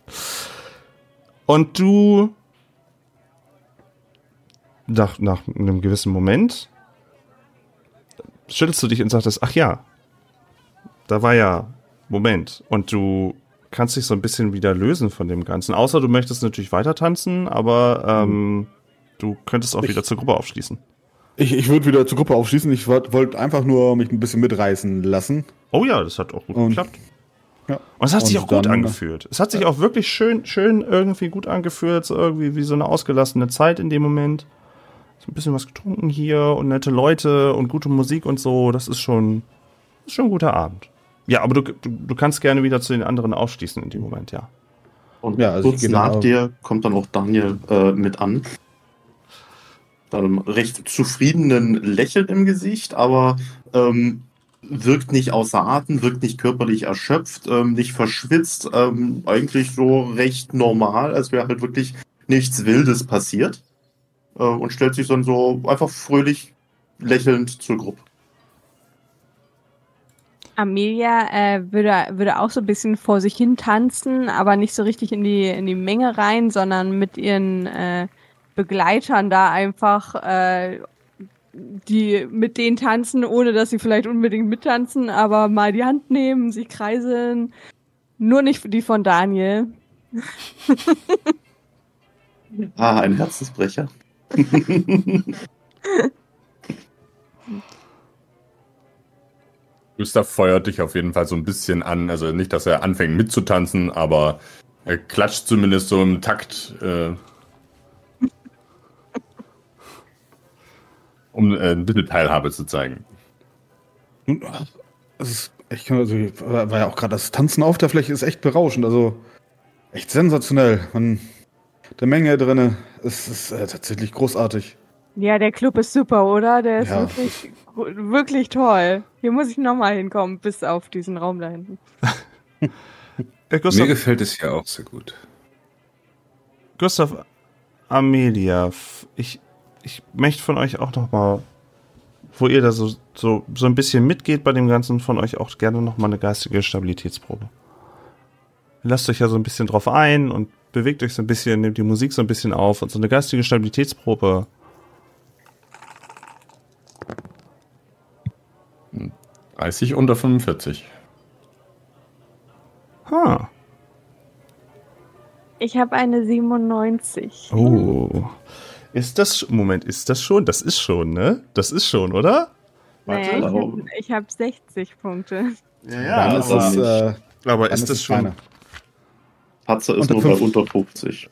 Und du, nach einem gewissen Moment, schüttelst du dich und sagtest, ach ja, da war ja, Moment. Und du kannst dich so ein bisschen wieder lösen von dem Ganzen. Außer du möchtest natürlich weiter tanzen, aber du könntest auch wieder zur Gruppe aufschließen. Ich würde wieder zur Gruppe aufschließen. Ich wollte einfach nur mich ein bisschen mitreißen lassen. Oh ja, das hat auch gut geklappt. Ja. Und es hat sich auch gut dann angefühlt. Es hat sich auch wirklich schön irgendwie gut angefühlt. So irgendwie wie so eine ausgelassene Zeit in dem Moment. So ein bisschen was getrunken hier und nette Leute und gute Musik und so. Das ist schon ein guter Abend. Ja, aber du kannst gerne wieder zu den anderen aufschließen in dem Moment, ja. Und Ja, also ich kurz gehe nach dann dir kommt dann auch Daniel mit an. Einem recht zufriedenen Lächeln im Gesicht, aber wirkt nicht außer Atem, wirkt nicht körperlich erschöpft, nicht verschwitzt, eigentlich so recht normal, als wäre halt wirklich nichts Wildes passiert. Und stellt sich dann so einfach fröhlich lächelnd zur Gruppe. Amelia würde auch so ein bisschen vor sich hin tanzen, aber nicht so richtig in die Menge rein, sondern mit ihren Begleitern da einfach die mit denen tanzen, ohne dass sie vielleicht unbedingt mittanzen, aber mal die Hand nehmen, sich kreiseln. Nur nicht die von Daniel. Ein Herzensbrecher. Gustav feuert dich auf jeden Fall so ein bisschen an. Also nicht, dass er anfängt mitzutanzen, aber er klatscht zumindest so im Takt, um ein bisschen Teilhabe zu zeigen. Es ist echt, also war ja auch gerade das Tanzen auf der Fläche ist echt berauschend, also echt sensationell. Der Menge drinne ist tatsächlich großartig. Ja, der Club ist super, oder? Der ist Ja. wirklich toll. Hier muss ich nochmal hinkommen, bis auf diesen Raum da hinten. Mir Gustav, gefällt es ja auch sehr gut. Gustav, Amelia, ich möchte von euch auch noch mal, wo ihr da so ein bisschen mitgeht bei dem Ganzen, von euch auch gerne noch mal eine geistige Stabilitätsprobe. Lasst euch ja so ein bisschen drauf ein und bewegt euch so ein bisschen, nehmt die Musik so ein bisschen auf und so eine geistige Stabilitätsprobe. 30 unter 45. Ich habe eine 97. Oh. Ist das schon? Das ist schon, ne? Das ist schon, oder? Naja, Warte. ich hab 60 Punkte. Ja, Dann ist das, aber dann ist das schon? feiner. Patzer ist Unter nur bei 5. unter 50.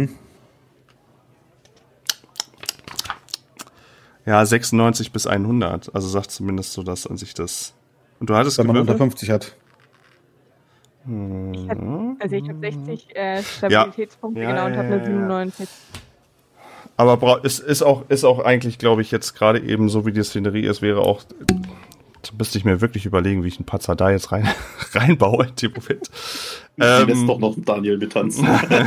Ja, 96 bis 100. Also sagt zumindest so, dass an sich das. Und du hattest Wenn man unter gewürfelt? 50 hat. Ich habe 60 Stabilitätspunkte, Ja, genau, und habe eine ja. 97. Aber es ist auch eigentlich, glaube ich, jetzt gerade eben so, wie die Szenerie ist, wäre auch. Da müsste ich mir wirklich überlegen, wie ich einen Patzer da jetzt reinbaue in dem Moment. Lässt doch noch Daniel mittanzen.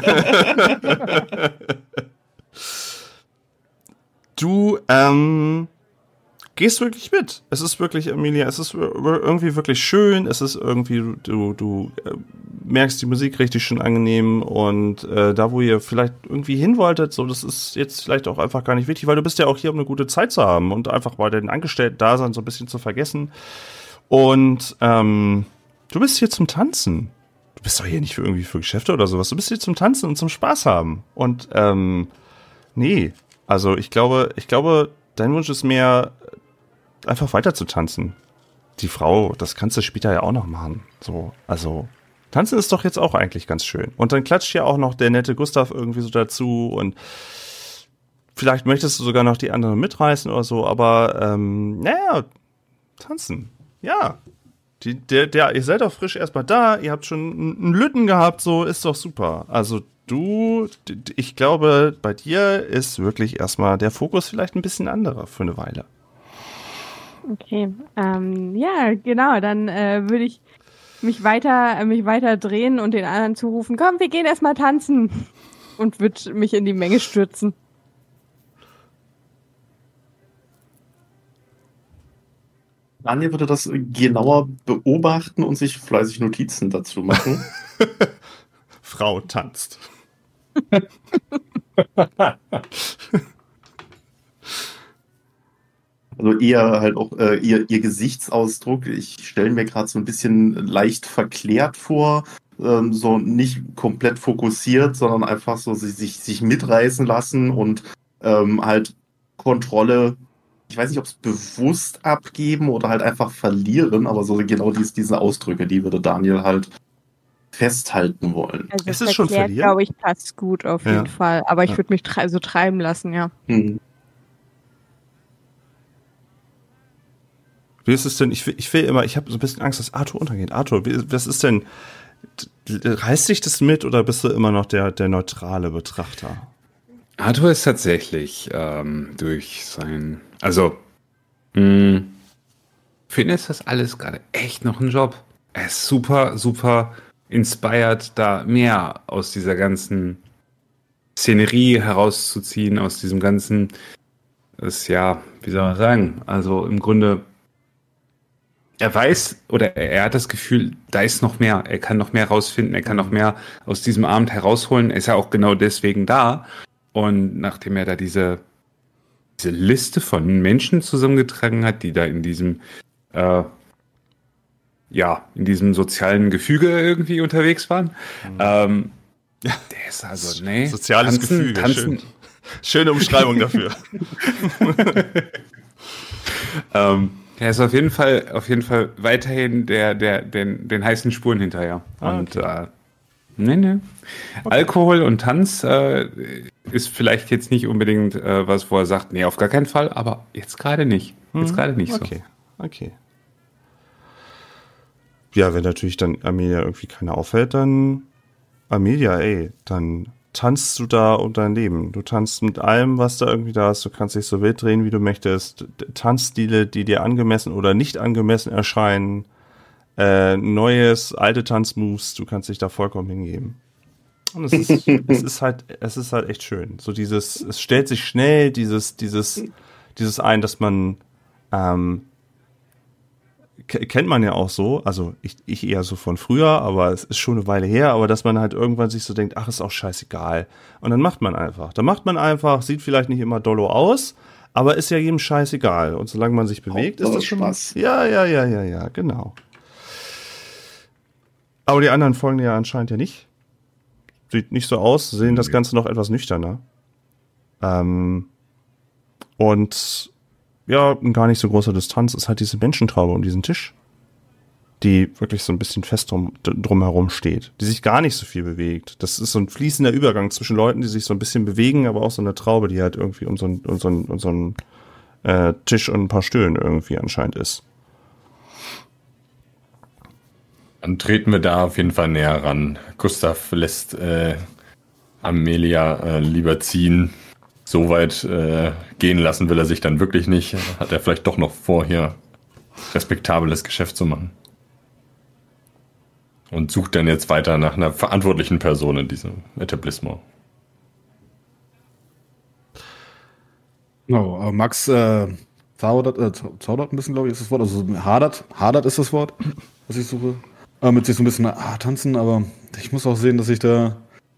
Du gehst wirklich mit. Es ist wirklich, Emilia, es ist irgendwie wirklich schön. Es ist irgendwie, du merkst die Musik richtig schön angenehm und da, wo ihr vielleicht irgendwie hin wolltet, so, das ist jetzt vielleicht auch einfach gar nicht wichtig, weil du bist ja auch hier, um eine gute Zeit zu haben und einfach mal den Angestellten-Dasein so ein bisschen zu vergessen. Und du bist hier zum Tanzen. Du bist doch hier nicht irgendwie für Geschäfte oder sowas. Du bist hier zum Tanzen und zum Spaß haben. Und nee, also ich glaube, dein Wunsch ist mehr, einfach weiter zu tanzen. Die Frau, das kannst du später ja auch noch machen. So, also tanzen ist doch jetzt auch eigentlich ganz schön. Und dann klatscht ja auch noch der nette Gustav irgendwie so dazu und vielleicht möchtest du sogar noch die anderen mitreißen oder so, aber naja, tanzen. Ja. Ihr seid doch frisch erstmal da, ihr habt schon einen Lütten gehabt, so ist doch super. Also ich glaube, bei dir ist wirklich erstmal der Fokus vielleicht ein bisschen anderer für eine Weile. Okay, ja, genau, dann würde ich mich weiter drehen und den anderen zurufen, komm, wir gehen erstmal tanzen und würde mich in die Menge stürzen. Daniel würde das genauer beobachten und sich fleißig Notizen dazu machen. Frau tanzt. Also eher halt auch ihr Gesichtsausdruck. Ich stelle mir gerade so ein bisschen leicht verklärt vor, so nicht komplett fokussiert, sondern einfach so sich mitreißen lassen und halt Kontrolle, ich weiß nicht, ob es bewusst abgeben oder halt einfach verlieren, aber so genau diese Ausdrücke, die würde Daniel halt festhalten wollen. Also Es ist schon verklärt, verlieren? glaube ich, passt gut auf Ja. jeden Fall. Aber ich Ja. würde mich so treiben lassen, ja. Hm. Wie ist es denn? Ich will immer, ich habe so ein bisschen Angst, dass Arthur untergeht. Arthur, was ist denn? Reißt dich das mit oder bist du immer noch der neutrale Betrachter? Arthur ist tatsächlich durch sein. Also, für ihn ist das alles gerade echt noch ein Job. Er ist super, super inspired, da mehr aus dieser ganzen Szenerie herauszuziehen, aus diesem ganzen. Das ja, wie soll man sagen? Also im Grunde. Er weiß oder er hat das Gefühl, da ist noch mehr. Er kann noch mehr rausfinden, er kann noch mehr aus diesem Abend herausholen. Er ist ja auch genau deswegen da. Und nachdem er da diese Liste von Menschen zusammengetragen hat, die da in diesem in diesem sozialen Gefüge irgendwie unterwegs waren, der ist also, nee. Soziales Gefüge, schön. Schöne Umschreibung dafür. Er ist auf jeden Fall weiterhin den heißen Spuren hinterher. Und nee. Okay. Alkohol und Tanz ist vielleicht jetzt nicht unbedingt was, wo er sagt, nee, auf gar keinen Fall, aber jetzt gerade nicht. Jetzt gerade nicht so. Okay. Ja, wenn natürlich dann Amelia irgendwie keiner auffällt, dann Amelia, dann tanzt du da um dein Leben. Du tanzt mit allem, was da irgendwie da ist. Du kannst dich so wild drehen, wie du möchtest. Tanzstile, die dir angemessen oder nicht angemessen erscheinen. Neues, alte Tanzmoves. Du kannst dich da vollkommen hingeben. Und es ist halt echt schön. So es stellt sich schnell dieses ein, dass man, kennt man ja auch so, also ich eher so von früher, aber es ist schon eine Weile her, aber dass man halt irgendwann sich so denkt, ach, ist auch scheißegal. Und dann macht man einfach. Sieht vielleicht nicht immer dollo aus, aber ist ja jedem scheißegal. Und solange man sich bewegt, ist das schon Spaß. Ja, genau. Aber die anderen folgen ja anscheinend ja nicht. Sieht nicht so aus, sehen das Ganze noch etwas nüchterner. Und ja, in gar nicht so großer Distanz ist halt diese Menschentraube um diesen Tisch, die wirklich so ein bisschen fest drumherum steht, die sich gar nicht so viel bewegt. Das ist so ein fließender Übergang zwischen Leuten, die sich so ein bisschen bewegen, aber auch so eine Traube, die halt irgendwie um so einen Tisch und ein paar Stühlen irgendwie anscheinend ist. Dann treten wir da auf jeden Fall näher ran. Gustav lässt Amelia lieber ziehen. So weit gehen lassen will er sich dann wirklich nicht. Hat er vielleicht doch noch vor, hier respektables Geschäft zu machen. Und sucht dann jetzt weiter nach einer verantwortlichen Person in diesem Etablissement. No, Max zaudert ein bisschen, glaube ich, ist das Wort. Also hadert ist das Wort, was ich suche. Mit sich so ein bisschen tanzen, aber ich muss auch sehen, dass ich da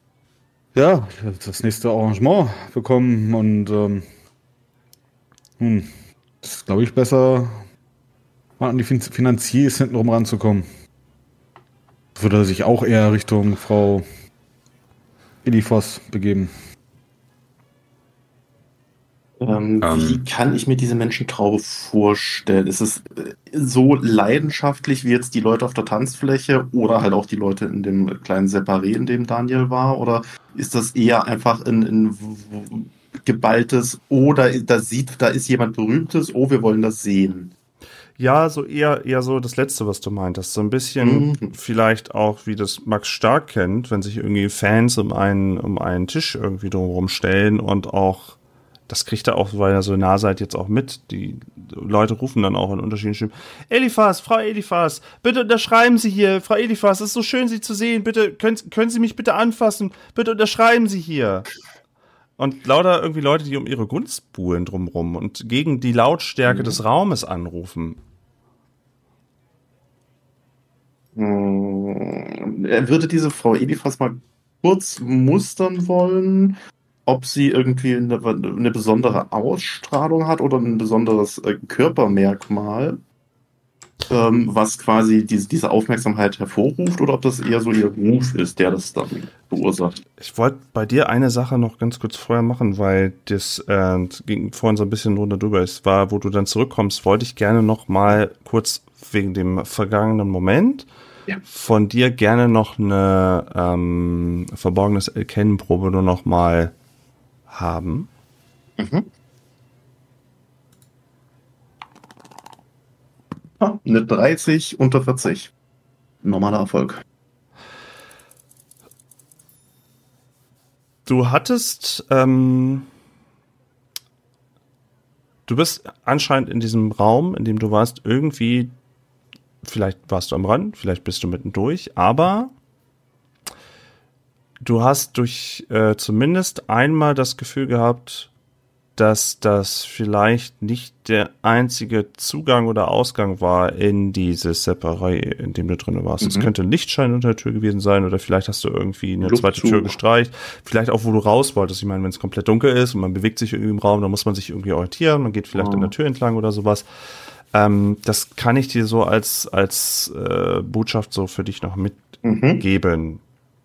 das nächste Arrangement bekomme und das ist, glaube ich, besser, mal an die Finanziers hintenrum ranzukommen. Würde er sich auch eher Richtung Frau Elifos begeben. Wie kann ich mir diese Menschentraube vorstellen? Ist es so leidenschaftlich wie jetzt die Leute auf der Tanzfläche oder halt auch die Leute in dem kleinen Separé, in dem Daniel war? Oder ist das eher einfach ein geballtes, oder da ist jemand Berühmtes, oh, wir wollen das sehen? Ja, so eher so das Letzte, was du meintest. So ein bisschen vielleicht auch, wie das Max Stark kennt, wenn sich irgendwie Fans um einen Tisch irgendwie drumherum stellen und auch das kriegt er auch, weil er so nah seid, jetzt auch mit. Die Leute rufen dann auch in unterschiedlichen Stimmen. Elifas, Frau Elifas, bitte unterschreiben Sie hier. Frau Elifas, es ist so schön, Sie zu sehen. Bitte, können Sie mich bitte anfassen? Bitte unterschreiben Sie hier. Und lauter irgendwie Leute, die um ihre Gunst buhlen drumrum und gegen die Lautstärke des Raumes anrufen. Er würde diese Frau Elifas mal kurz mustern wollen. ob sie irgendwie eine besondere Ausstrahlung hat oder ein besonderes Körpermerkmal, was quasi diese Aufmerksamkeit hervorruft, oder ob das eher so ihr Ruf ist, der das dann verursacht. Ich wollte bei dir eine Sache noch ganz kurz vorher machen, weil das ging vorhin so ein bisschen runter drüber. Es war, wo du dann zurückkommst, wollte ich gerne noch mal kurz wegen dem vergangenen Moment von dir gerne noch eine verborgenes Erkennen-Probe nur noch mal haben. Eine 30 unter 40. Normaler Erfolg. Du hattest, du bist anscheinend in diesem Raum, in dem du warst, irgendwie, vielleicht warst du am Rand, vielleicht bist du mittendurch, aber du hast durch zumindest einmal das Gefühl gehabt, dass das vielleicht nicht der einzige Zugang oder Ausgang war in dieses Separé, in dem du drin warst. Es könnte ein Lichtschein unter der Tür gewesen sein oder vielleicht hast du irgendwie eine zweite Tür gestreicht. Vielleicht auch, wo du raus wolltest. Ich meine, wenn es komplett dunkel ist und man bewegt sich irgendwie im Raum, dann muss man sich irgendwie orientieren. Man geht vielleicht an der Tür entlang oder sowas. Das kann ich dir so als Botschaft so für dich noch mitgeben.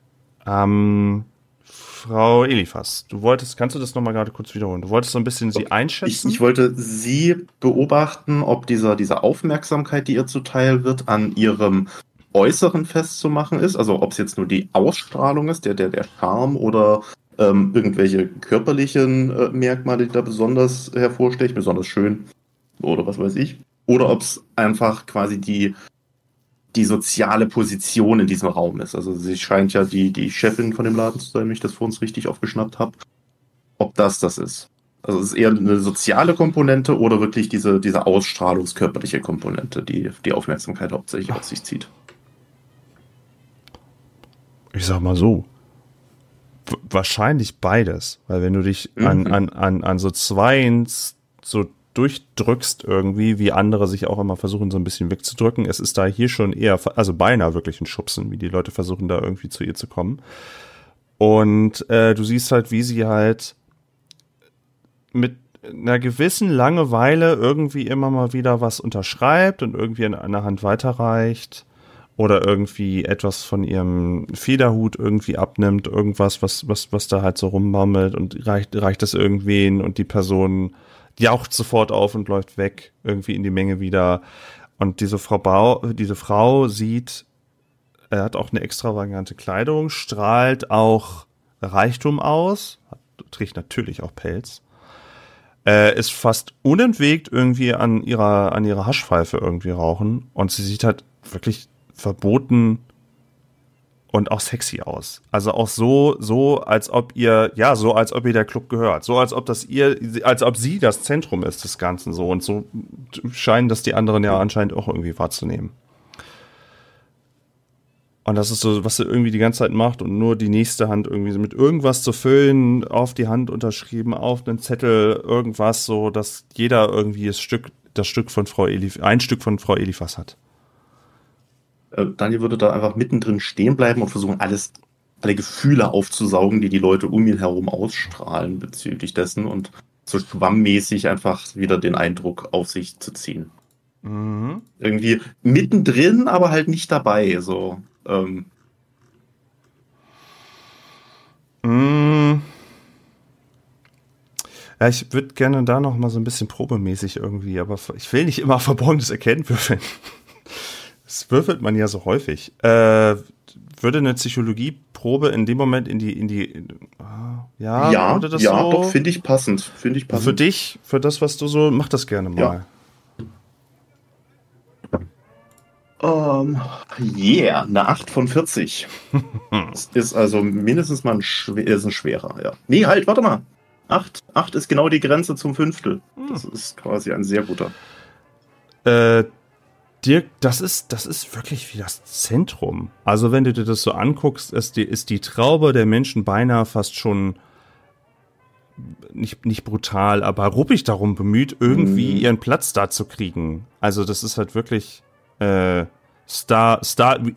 Frau Eliphas, kannst du das nochmal gerade kurz wiederholen? Du wolltest so ein bisschen sie einschätzen? Ich wollte sie beobachten, ob diese Aufmerksamkeit, die ihr zuteil wird, an ihrem Äußeren festzumachen ist. Also ob es jetzt nur die Ausstrahlung ist, der Charme oder irgendwelche körperlichen Merkmale, die da besonders hervorstechen, besonders schön oder was weiß ich. Oder ob es einfach quasi die soziale Position in diesem Raum ist. Also sie scheint ja die Chefin von dem Laden zu sein, wenn ich das vor uns richtig aufgeschnappt habe. Ob das ist. Also es ist eher eine soziale Komponente oder wirklich diese ausstrahlungskörperliche Komponente, die Aufmerksamkeit hauptsächlich auf sich zieht. Ich sag mal so, wahrscheinlich beides. Weil wenn du dich an so Zweien so durchdrückst irgendwie, wie andere sich auch immer versuchen, so ein bisschen wegzudrücken. Es ist da hier schon eher, also beinahe wirklich ein Schubsen, wie die Leute versuchen, da irgendwie zu ihr zu kommen. Und du siehst halt, wie sie halt mit einer gewissen Langeweile irgendwie immer mal wieder was unterschreibt und irgendwie in einer Hand weiterreicht oder irgendwie etwas von ihrem Federhut irgendwie abnimmt, irgendwas, was da halt so rumbaumelt und reicht das irgendwen und die Person jaucht sofort auf und läuft weg, irgendwie in die Menge wieder. Und diese Frau sieht, er hat auch eine extravagante Kleidung, strahlt auch Reichtum aus, trägt natürlich auch Pelz, ist fast unentwegt irgendwie an ihrer Haschpfeife irgendwie rauchen und sie sieht halt wirklich verboten und auch sexy aus. Also auch so, als ob ihr der Club gehört. So, als ob sie das Zentrum ist des Ganzen so. Und so scheinen das die anderen ja anscheinend auch irgendwie wahrzunehmen. Und das ist so, was sie irgendwie die ganze Zeit macht und nur die nächste Hand irgendwie mit irgendwas zu füllen, auf die Hand unterschrieben, auf einen Zettel, irgendwas so, dass jeder irgendwie ein Stück von Frau Eliphas hat. Daniel würde da einfach mittendrin stehen bleiben und versuchen, alle Gefühle aufzusaugen, die Leute um ihn herum ausstrahlen bezüglich dessen und so schwammmäßig einfach wieder den Eindruck auf sich zu ziehen. Irgendwie mittendrin, aber halt nicht dabei, so. Ja, ich würde gerne da noch mal so ein bisschen probemäßig irgendwie, aber ich will nicht immer verborgenes Erkennen würfeln. Das würfelt man ja so häufig. Würde eine Psychologieprobe in dem Moment ja, würde das ja, so? Doch, finde ich passend. Für dich, für das, was du so, mach das gerne mal. Eine 8 von 40. Das ist also mindestens mal ein schwerer, ja. Nee, halt, warte mal. 8 ist genau die Grenze zum Fünftel. Das ist quasi ein sehr guter. Dirk, das ist wirklich wie das Zentrum. Also wenn du dir das so anguckst, ist die Traube der Menschen beinahe fast schon nicht brutal, aber ruppig darum bemüht, irgendwie ihren Platz da zu kriegen. Also das ist halt wirklich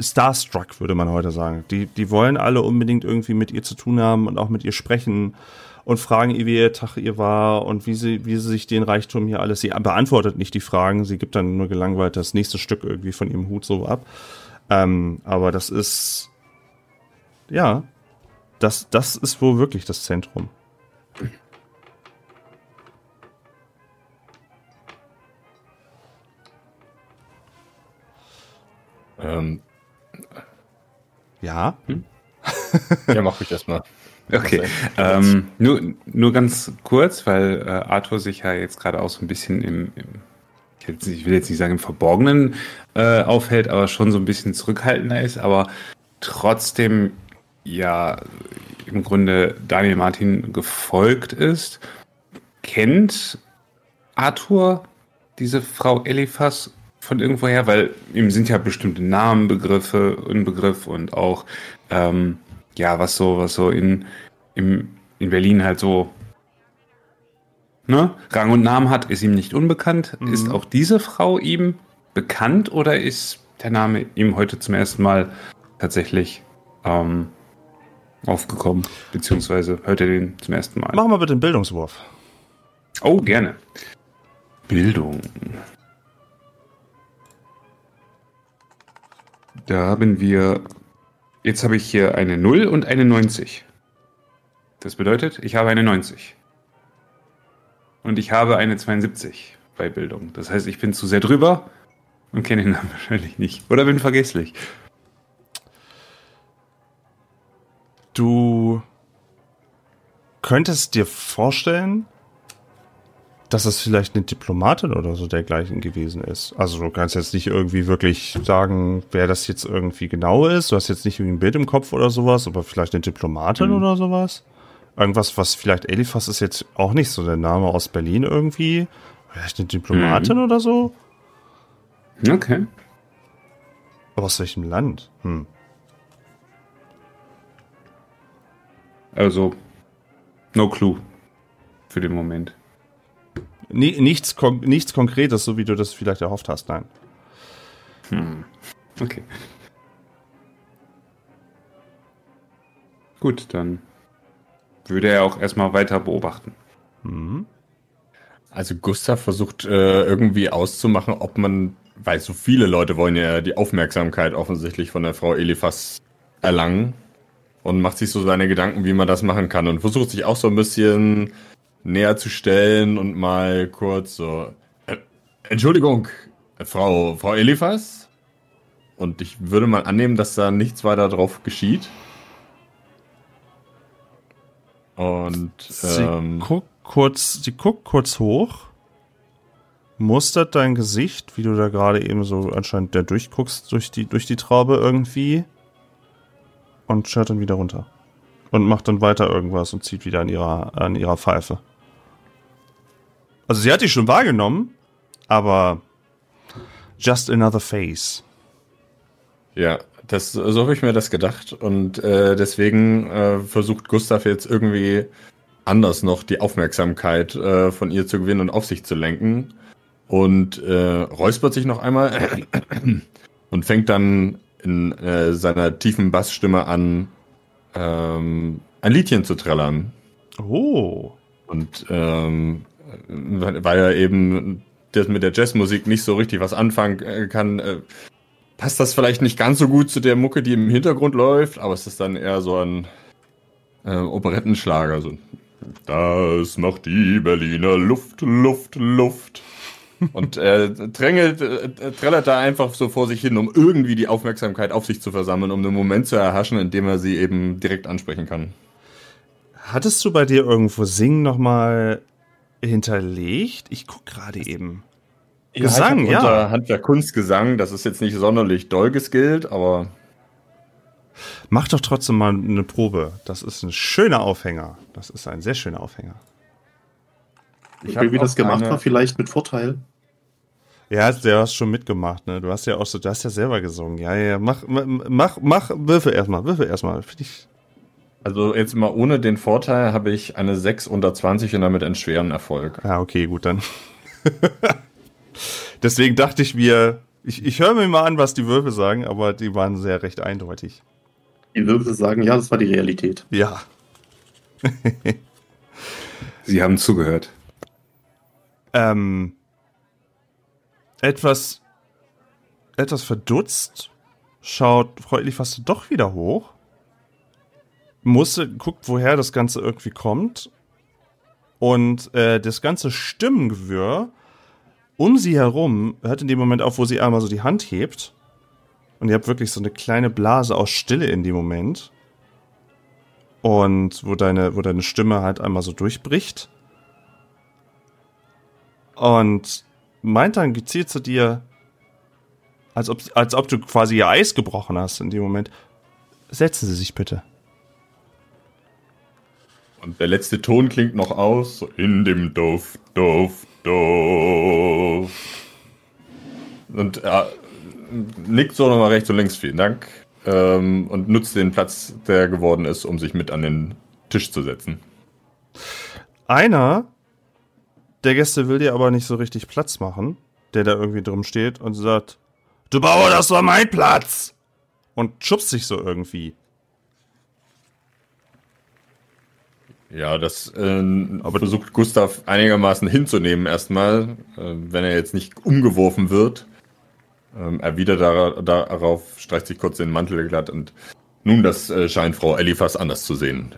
Starstruck, würde man heute sagen. Die wollen alle unbedingt irgendwie mit ihr zu tun haben und auch mit ihr sprechen und fragen ihr, wie ihr Tag ihr war und wie sie sich den Reichtum hier alles, sie beantwortet nicht die Fragen, sie gibt dann nur gelangweilt das nächste Stück irgendwie von ihrem Hut so ab. Aber das ist, ja, das ist wohl wirklich das Zentrum. Ja? Ja, mach ich erstmal. Okay, nur ganz kurz, weil Arthur sich ja jetzt gerade auch so ein bisschen ich will jetzt nicht sagen im Verborgenen aufhält, aber schon so ein bisschen zurückhaltender ist, aber trotzdem ja im Grunde Daniel Martin gefolgt ist. Kennt Arthur diese Frau Eliphas von irgendwoher? Weil ihm sind ja bestimmte Namen, Begriffe, Unbegriff und auch was so in Berlin halt so Rang und Namen hat, ist ihm nicht unbekannt. Mhm. Ist auch diese Frau ihm bekannt oder ist der Name ihm heute zum ersten Mal tatsächlich aufgekommen? Beziehungsweise hört er den zum ersten Mal? Mach mal bitte einen Bildungswurf. Oh, gerne. Bildung. Da haben wir... Jetzt habe ich hier eine 0 und eine 90. Das bedeutet, ich habe eine 90. Und ich habe eine 72 bei Bildung. Das heißt, ich bin zu sehr drüber und kenne den Namen wahrscheinlich nicht. Oder bin vergesslich. Du könntest dir vorstellen, dass es vielleicht eine Diplomatin oder so dergleichen gewesen ist. Also du kannst jetzt nicht irgendwie wirklich sagen, wer das jetzt irgendwie genau ist. Du hast jetzt nicht irgendwie ein Bild im Kopf oder sowas, aber vielleicht eine Diplomatin oder sowas. Irgendwas, was vielleicht Eliphas ist jetzt auch nicht so der Name aus Berlin irgendwie. Vielleicht eine Diplomatin oder so. Okay. Aber aus welchem Land? Also, no clue für den Moment. Nichts Konkretes, so wie du das vielleicht erhofft hast, nein. Okay. Gut, dann würde er auch erstmal weiter beobachten. Also Gustav versucht irgendwie auszumachen, ob man, weil so viele Leute wollen ja die Aufmerksamkeit offensichtlich von der Frau Eliphas erlangen und macht sich so seine Gedanken, wie man das machen kann und versucht sich auch so ein bisschen näher zu stellen und mal kurz so, Entschuldigung, Frau Eliphas? Und ich würde mal annehmen, dass da nichts weiter drauf geschieht. Und sie guckt kurz hoch, mustert dein Gesicht, wie du da gerade eben so anscheinend da durchguckst durch die Traube irgendwie und schaut dann wieder runter und macht dann weiter irgendwas und zieht wieder an ihrer Pfeife. Also sie hat dich schon wahrgenommen, aber just another face. Ja, so habe ich mir das gedacht und deswegen versucht Gustav jetzt irgendwie anders noch die Aufmerksamkeit von ihr zu gewinnen und auf sich zu lenken und räuspert sich noch einmal und fängt dann in seiner tiefen Bassstimme an, ein Liedchen zu trällern. Oh. Und weil er eben das mit der Jazzmusik nicht so richtig was anfangen kann, passt das vielleicht nicht ganz so gut zu der Mucke, die im Hintergrund läuft, aber es ist dann eher so ein Operettenschlager. So. Das macht die Berliner Luft. Und trällert da einfach so vor sich hin, um irgendwie die Aufmerksamkeit auf sich zu versammeln, um einen Moment zu erhaschen, in dem er sie eben direkt ansprechen kann. Hattest du bei dir irgendwo Singen nochmal hinterlegt? Ich guck gerade eben. Gesang, ja. Unter Handwerk Kunstgesang, das ist jetzt nicht sonderlich doll geskillt, aber... Mach doch trotzdem mal eine Probe. Das ist ein schöner Aufhänger. Das ist ein sehr schöner Aufhänger. Wie das gemacht war, vielleicht mit Vorteil. Ja, du hast schon mitgemacht, ne? Du hast ja selber gesungen. Ja, mach, würfel erstmal. Also jetzt mal ohne den Vorteil habe ich eine 6 unter 20 und damit einen schweren Erfolg. Ja, okay, gut, dann. Deswegen dachte ich mir, ich höre mir mal an, was die Würfel sagen, aber die waren sehr recht eindeutig. Die Würfel sagen, ja, das war die Realität. Ja. Sie haben zugehört. Etwas verdutzt schaut Frau Eliphas doch wieder hoch. Guckt, woher das Ganze irgendwie kommt. Und das ganze Stimmengewirr um sie herum hört in dem Moment auf, wo sie einmal so die Hand hebt. Und ihr habt wirklich so eine kleine Blase aus Stille in dem Moment. Und wo deine Stimme halt einmal so durchbricht. Und meint dann gezielt zu dir, als ob du quasi ihr Eis gebrochen hast in dem Moment. Setzen Sie sich bitte. Und der letzte Ton klingt noch aus. So in dem Duft, Duft, Duft. Und er nickt so nochmal rechts und links, vielen Dank. Und nutzt den Platz, der geworden ist, um sich mit an den Tisch zu setzen. Einer der Gäste will dir aber nicht so richtig Platz machen, der da irgendwie drum steht und sagt, du Bauer, das war mein Platz! Und schubst sich so irgendwie. Ja, das versucht Gustav einigermaßen hinzunehmen erstmal, wenn er jetzt nicht umgeworfen wird. Erwidert darauf, streicht sich kurz den Mantel glatt und nun, das scheint Frau Eliphas anders zu sehen.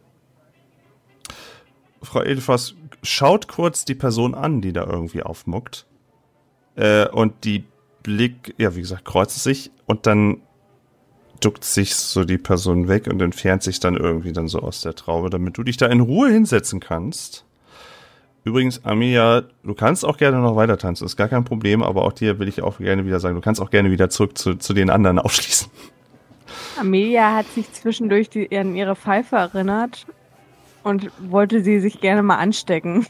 Frau Eliphas schaut kurz die Person an, die da irgendwie aufmuckt. Und die Blick, ja wie gesagt, kreuzt sich und dann duckt sich so die Person weg und entfernt sich dann irgendwie dann so aus der Traube, damit du dich da in Ruhe hinsetzen kannst. Übrigens, Amelia, du kannst auch gerne noch weiter tanzen, ist gar kein Problem, aber auch dir will ich auch gerne wieder sagen, du kannst auch gerne wieder zurück zu den anderen aufschließen. Amelia hat sich zwischendurch an ihre Pfeife erinnert und wollte sie sich gerne mal anstecken.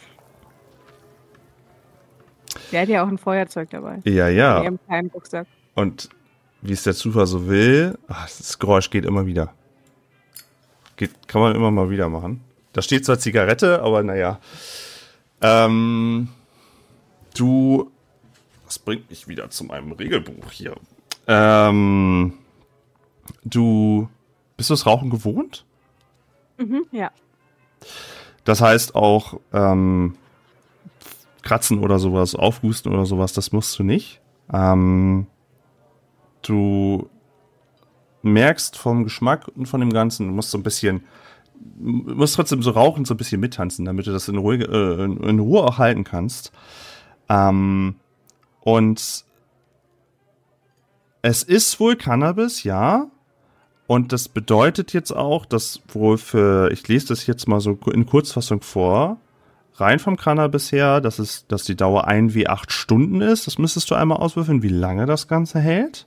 Sie hat ja auch ein Feuerzeug dabei. Ja, ja. In ihrem kleinen Rucksack. Und wie es der Zufall so will, das Geräusch geht immer wieder. Kann man immer mal wieder machen. Da steht zwar Zigarette, aber naja. Das bringt mich wieder zu meinem Regelbuch hier. Bist du das Rauchen gewohnt? Mhm, ja. Das heißt auch, kratzen oder sowas, aufhusten oder sowas, das musst du nicht. Du merkst vom Geschmack und von dem Ganzen, du musst trotzdem so rauchen, so ein bisschen mittanzen, damit du das in Ruhe auch halten kannst. Und es ist wohl Cannabis, ja. Und das bedeutet jetzt auch, dass wohl ich lese das jetzt mal so in Kurzfassung vor, rein vom Cannabis her, dass die Dauer 1W8 Stunden ist. Das müsstest du einmal auswürfeln, wie lange das Ganze hält.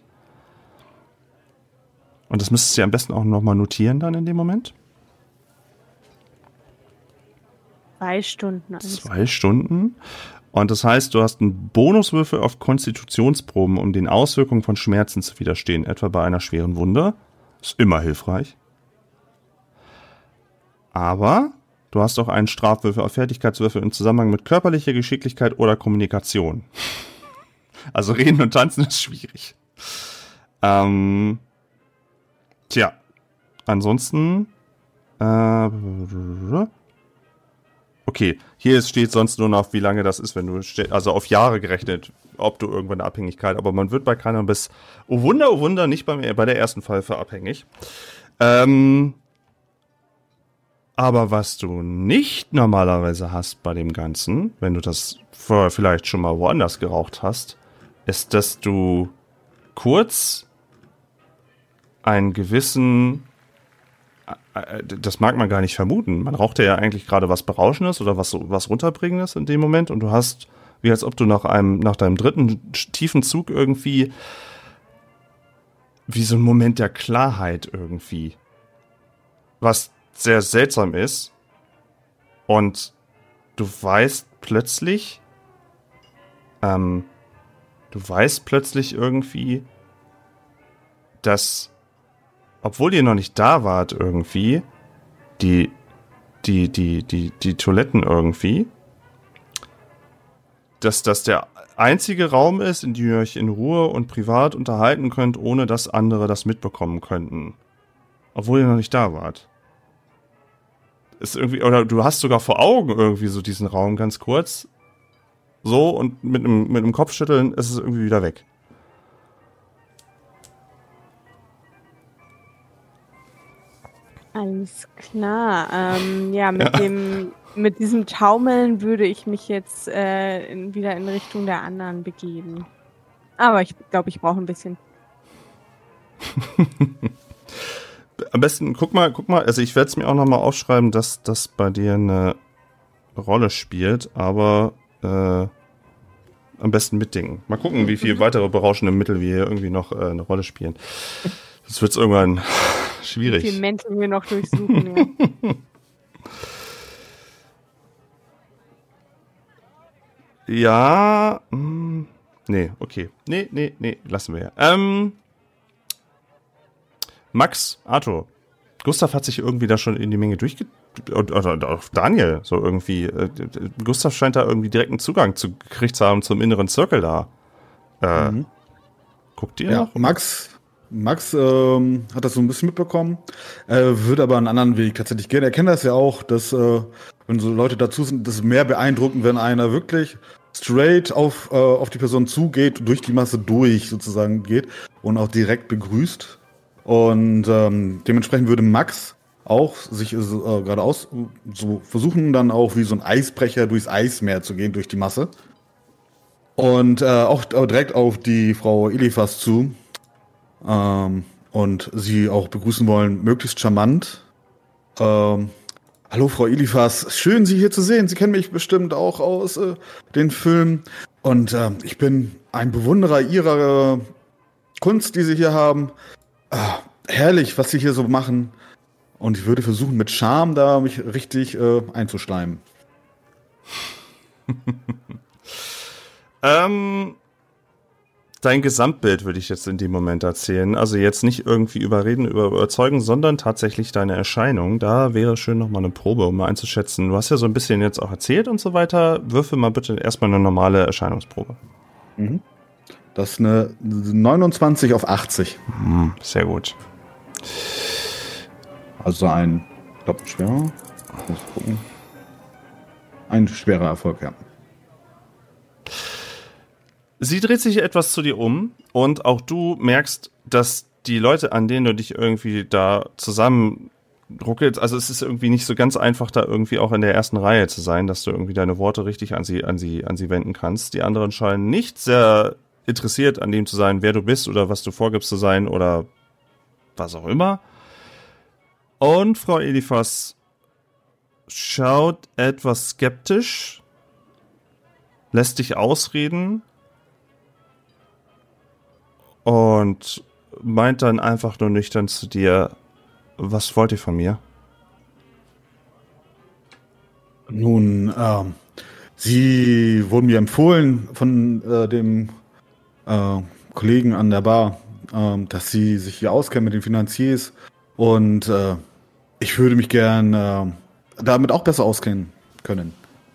Und das müsstest du am besten auch nochmal notieren dann in dem Moment. 2 Stunden. 2 Stunden. Und das heißt, du hast einen Bonuswürfel auf Konstitutionsproben, um den Auswirkungen von Schmerzen zu widerstehen, etwa bei einer schweren Wunde. Ist immer hilfreich. Aber du hast auch einen Strafwürfel auf Fertigkeitswürfel im Zusammenhang mit körperlicher Geschicklichkeit oder Kommunikation. Also reden und tanzen ist schwierig. Ansonsten okay, hier steht sonst nur noch, wie lange das ist, wenn du, also auf Jahre gerechnet, ob du irgendwann eine Abhängigkeit, aber man wird bei Cannabis, oh Wunder, nicht bei der ersten Pfeife abhängig. Aber was du nicht normalerweise hast bei dem Ganzen, wenn du das vorher vielleicht schon mal woanders geraucht hast, ist, dass du kurz einen gewissen, das mag man gar nicht vermuten. Man raucht ja eigentlich gerade was Berauschendes oder was Runterbringendes in dem Moment und du hast, wie als ob du nach deinem dritten tiefen Zug irgendwie wie so ein Moment der Klarheit irgendwie. Was sehr seltsam ist. Und du weißt plötzlich irgendwie, dass obwohl ihr noch nicht da wart irgendwie, die Toiletten irgendwie, dass das der einzige Raum ist, in dem ihr euch in Ruhe und privat unterhalten könnt, ohne dass andere das mitbekommen könnten. Obwohl ihr noch nicht da wart. ist irgendwie, oder du hast sogar vor Augen irgendwie so diesen Raum ganz kurz. So, und mit einem Kopfschütteln ist es irgendwie wieder weg. Alles klar. Ja, mit diesem Taumeln würde ich mich jetzt wieder in Richtung der anderen begeben. Aber ich glaube, ich brauche ein bisschen. Am besten, guck mal, also ich werde es mir auch nochmal aufschreiben, dass das bei dir eine Rolle spielt, aber am besten mitdenken. Mal gucken, wie viele weitere berauschende Mittel wir hier irgendwie noch eine Rolle spielen. Das wird irgendwann schwierig. Wie viele Menschen wir noch durchsuchen, ja. Nee, okay. Nee, lassen wir ja. Max, Arthur, Gustav hat sich irgendwie da schon in die Menge oder auch Daniel, so irgendwie. Gustav scheint da irgendwie direkten Zugang gekriegt zu haben zum inneren Circle da. Guckt ihr noch? Max hat das so ein bisschen mitbekommen, würde aber einen anderen Weg tatsächlich gehen. Er kennt das ja auch, dass wenn so Leute dazu sind, das ist mehr beeindruckend, wenn einer wirklich straight auf die Person zugeht, durch die Masse durch sozusagen geht und auch direkt begrüßt. Und dementsprechend würde Max auch sich geradeaus so versuchen, dann auch wie so ein Eisbrecher durchs Eismeer zu gehen, durch die Masse. Und auch direkt auf die Frau Eliphas zu. Und sie auch begrüßen wollen, möglichst charmant. Hallo Frau Eliphas, schön Sie hier zu sehen. Sie kennen mich bestimmt auch aus den Filmen. Und ich bin ein Bewunderer Ihrer Kunst, die Sie hier haben. Herrlich, was Sie hier so machen. Und ich würde versuchen, mit Charme da mich richtig einzuschleimen. Dein Gesamtbild würde ich jetzt in dem Moment erzählen. Also jetzt nicht irgendwie überzeugen, sondern tatsächlich deine Erscheinung. Da wäre schön nochmal eine Probe, um mal einzuschätzen. Du hast ja so ein bisschen jetzt auch erzählt und so weiter. Würfel mal bitte erstmal eine normale Erscheinungsprobe. Mhm. Das ist eine 29 auf 80. Sehr gut. Also ein, ich glaube, schwerer. Muss gucken. Ein schwerer Erfolg, ja. Sie dreht sich etwas zu dir um und auch du merkst, dass die Leute, an denen du dich irgendwie da zusammenruckelst, also es ist irgendwie nicht so ganz einfach, da irgendwie auch in der ersten Reihe zu sein, dass du irgendwie deine Worte richtig an sie wenden kannst. Die anderen scheinen nicht sehr interessiert an dem zu sein, wer du bist oder was du vorgibst zu sein oder was auch immer. Und Frau Eliphas schaut etwas skeptisch, lässt dich ausreden und meint dann einfach nur nüchtern zu dir, was wollt ihr von mir? Nun, Sie wurden mir empfohlen von dem Kollegen an der Bar, dass Sie sich hier auskennen mit den Finanziers und ich würde mich gern damit auch besser auskennen können.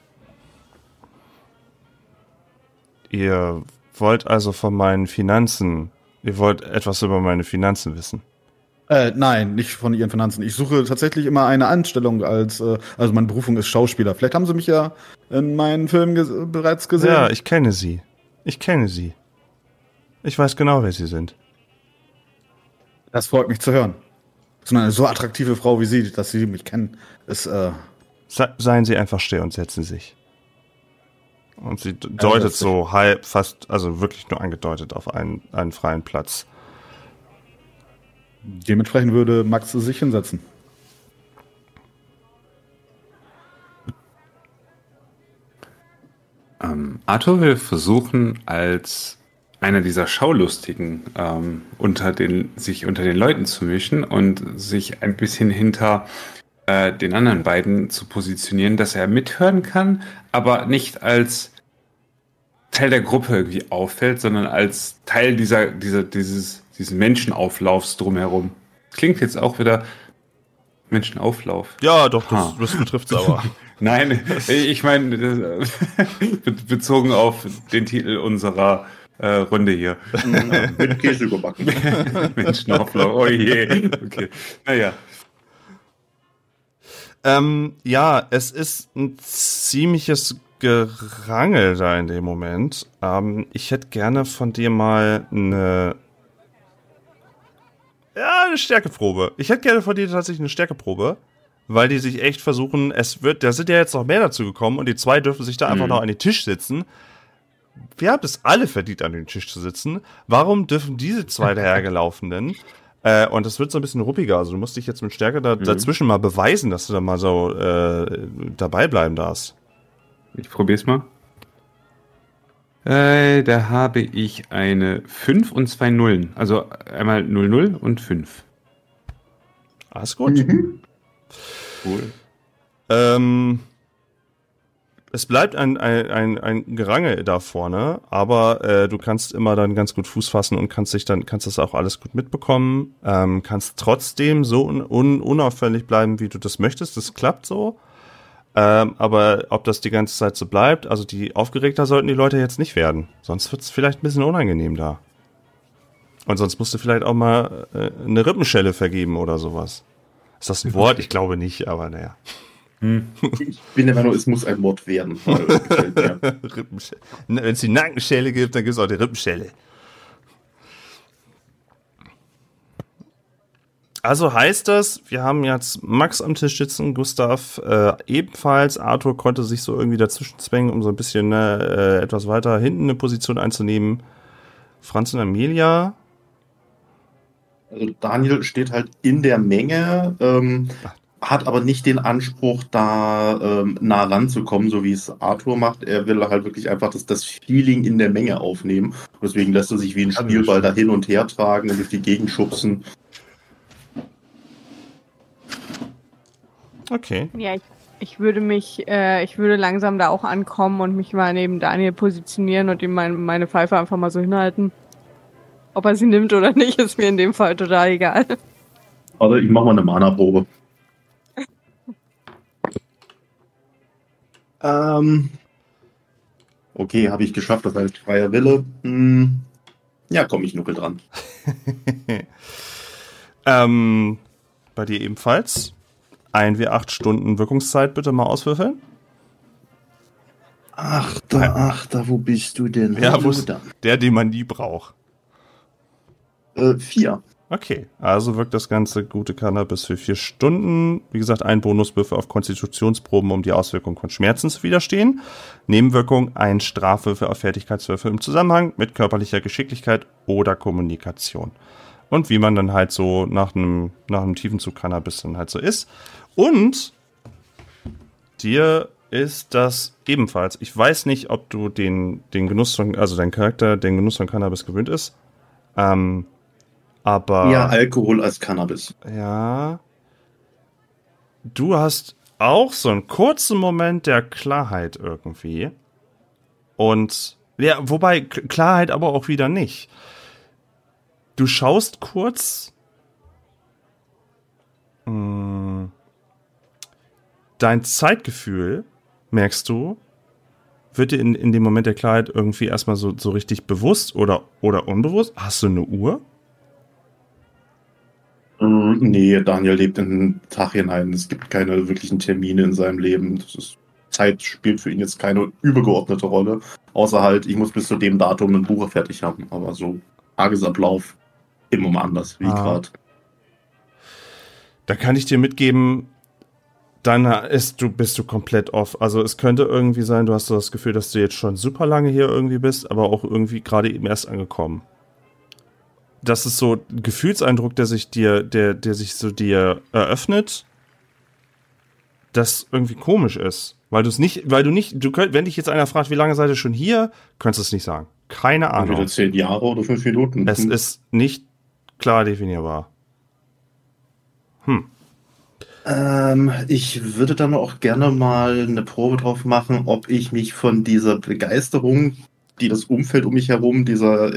Ihr wollt also von meinen Finanzen, ihr wollt etwas über meine Finanzen wissen? Nein, nicht von Ihren Finanzen. Ich suche tatsächlich immer eine Anstellung also meine Berufung ist Schauspieler. Vielleicht haben Sie mich ja in meinen Filmen bereits gesehen. Ja, ich kenne Sie. Ich weiß genau, wer Sie sind. Das freut mich zu hören. So eine so attraktive Frau wie Sie, dass Sie mich kennen, ist Seien Sie einfach still und setzen Sie sich. Und sie deutet so halb, fast, also wirklich nur angedeutet auf einen freien Platz. Dementsprechend würde Max sich hinsetzen. Arthur will versuchen, als einer dieser Schaulustigen sich unter den Leuten zu mischen und sich ein bisschen hinter den anderen beiden zu positionieren, dass er mithören kann, aber nicht als Teil der Gruppe irgendwie auffällt, sondern als Teil dieses Menschenauflaufs drumherum. Klingt jetzt auch wieder Menschenauflauf. Ja, doch, das betrifft es aber. Nein, ich meine, bezogen auf den Titel unserer Runde hier. Mit Käse überbacken. Menschenauflauf, oh je. Okay. Naja. Ja, es ist ein ziemliches Gerangel da in dem Moment. Ich hätte gerne von dir mal eine Stärkeprobe. Ich hätte gerne von dir tatsächlich eine Stärkeprobe, weil die sich echt versuchen, da sind ja jetzt noch mehr dazu gekommen und die zwei dürfen sich da einfach noch an den Tisch sitzen. Wir haben es alle verdient, an den Tisch zu sitzen. Warum dürfen diese zwei dahergelaufenen? Und das wird so ein bisschen ruppiger. Also du musst dich jetzt mit Stärke dazwischen mal beweisen, dass du da mal so dabei bleiben darfst. Ich probier's mal. Da habe ich eine 5 und 2 Nullen. Also einmal 0, und 5. Alles gut. Cool. Es bleibt ein Gerangel da vorne, aber du kannst immer dann ganz gut Fuß fassen und kannst das auch alles gut mitbekommen. Kannst trotzdem so unauffällig bleiben, wie du das möchtest. Das klappt so. Aber ob das die ganze Zeit so bleibt, also aufgeregter sollten die Leute jetzt nicht werden. Sonst wird es vielleicht ein bisschen unangenehm da. Und sonst musst du vielleicht auch mal eine Rippenschelle vergeben oder sowas. Ist das ein Wort? Ich glaube nicht, aber naja. Ich bin der Meinung, es muss ein Wort werden. Wenn es die Nackenschelle gibt, dann gibt es auch die Rippenschelle. Also heißt das, wir haben jetzt Max am Tisch sitzen, Gustav ebenfalls, Arthur konnte sich so irgendwie dazwischen zwängen, um so ein bisschen etwas weiter hinten eine Position einzunehmen. Franz und Amelia. Also Daniel steht halt in der Menge, hat aber nicht den Anspruch, da nah ranzukommen, so wie es Arthur macht. Er will halt wirklich einfach das Feeling in der Menge aufnehmen. Deswegen lässt er sich wie ein Spielball da hin und her tragen und durch die Gegend schubsen. Okay. Ja, ich würde langsam da auch ankommen und mich mal neben Daniel positionieren und ihm meine Pfeife einfach mal so hinhalten. Ob er sie nimmt oder nicht, ist mir in dem Fall total egal. Also ich mache mal eine Mana-Probe. Okay, habe ich geschafft, das heißt freier Wille. Ja, komm, ich nuckel dran. Bei dir ebenfalls. 1W8 Stunden Wirkungszeit bitte mal auswürfeln. Achter, wo bist du denn? Ja, wo ist der, den man nie braucht? 4. Okay, also wirkt das ganze gute Cannabis für 4 Stunden. Wie gesagt, ein Bonuswürfel auf Konstitutionsproben, um die Auswirkung von Schmerzen zu widerstehen. Nebenwirkung, ein Strafwürfel auf Fertigkeitswürfel im Zusammenhang mit körperlicher Geschicklichkeit oder Kommunikation. Und wie man dann halt so nach einem tiefen Zug Cannabis dann halt so ist. Und dir ist das ebenfalls. Ich weiß nicht, ob du den Genuss von, also dein Charakter den Genuss von Cannabis gewöhnt ist. Aber. Ja, Alkohol als Cannabis. Ja. Du hast auch so einen kurzen Moment der Klarheit irgendwie. Und, ja, wobei Klarheit aber auch wieder nicht. Du schaust kurz. Dein Zeitgefühl, merkst du, wird dir in dem Moment der Klarheit irgendwie erstmal so richtig bewusst oder unbewusst? Hast du eine Uhr? Nee, Daniel lebt in den Tag hinein. Es gibt keine wirklichen Termine in seinem Leben. Zeit spielt für ihn jetzt keine übergeordnete Rolle. Außer halt, ich muss bis zu dem Datum ein Buch fertig haben. Aber so Tagesablauf immer anders, wie gerade. Da kann ich dir mitgeben, dann bist du komplett off. Also es könnte irgendwie sein, du hast so das Gefühl, dass du jetzt schon super lange hier irgendwie bist, aber auch irgendwie gerade eben erst angekommen. Das ist so ein Gefühlseindruck, der sich dir eröffnet, das irgendwie komisch ist. Wenn dich jetzt einer fragt, wie lange seid ihr schon hier, könntest du es nicht sagen. Keine Ahnung. Entweder 10 Jahre oder 5 Minuten. Es ist nicht klar definierbar. Ich würde dann auch gerne mal eine Probe drauf machen, ob ich mich von dieser Begeisterung, die das Umfeld um mich herum, dieser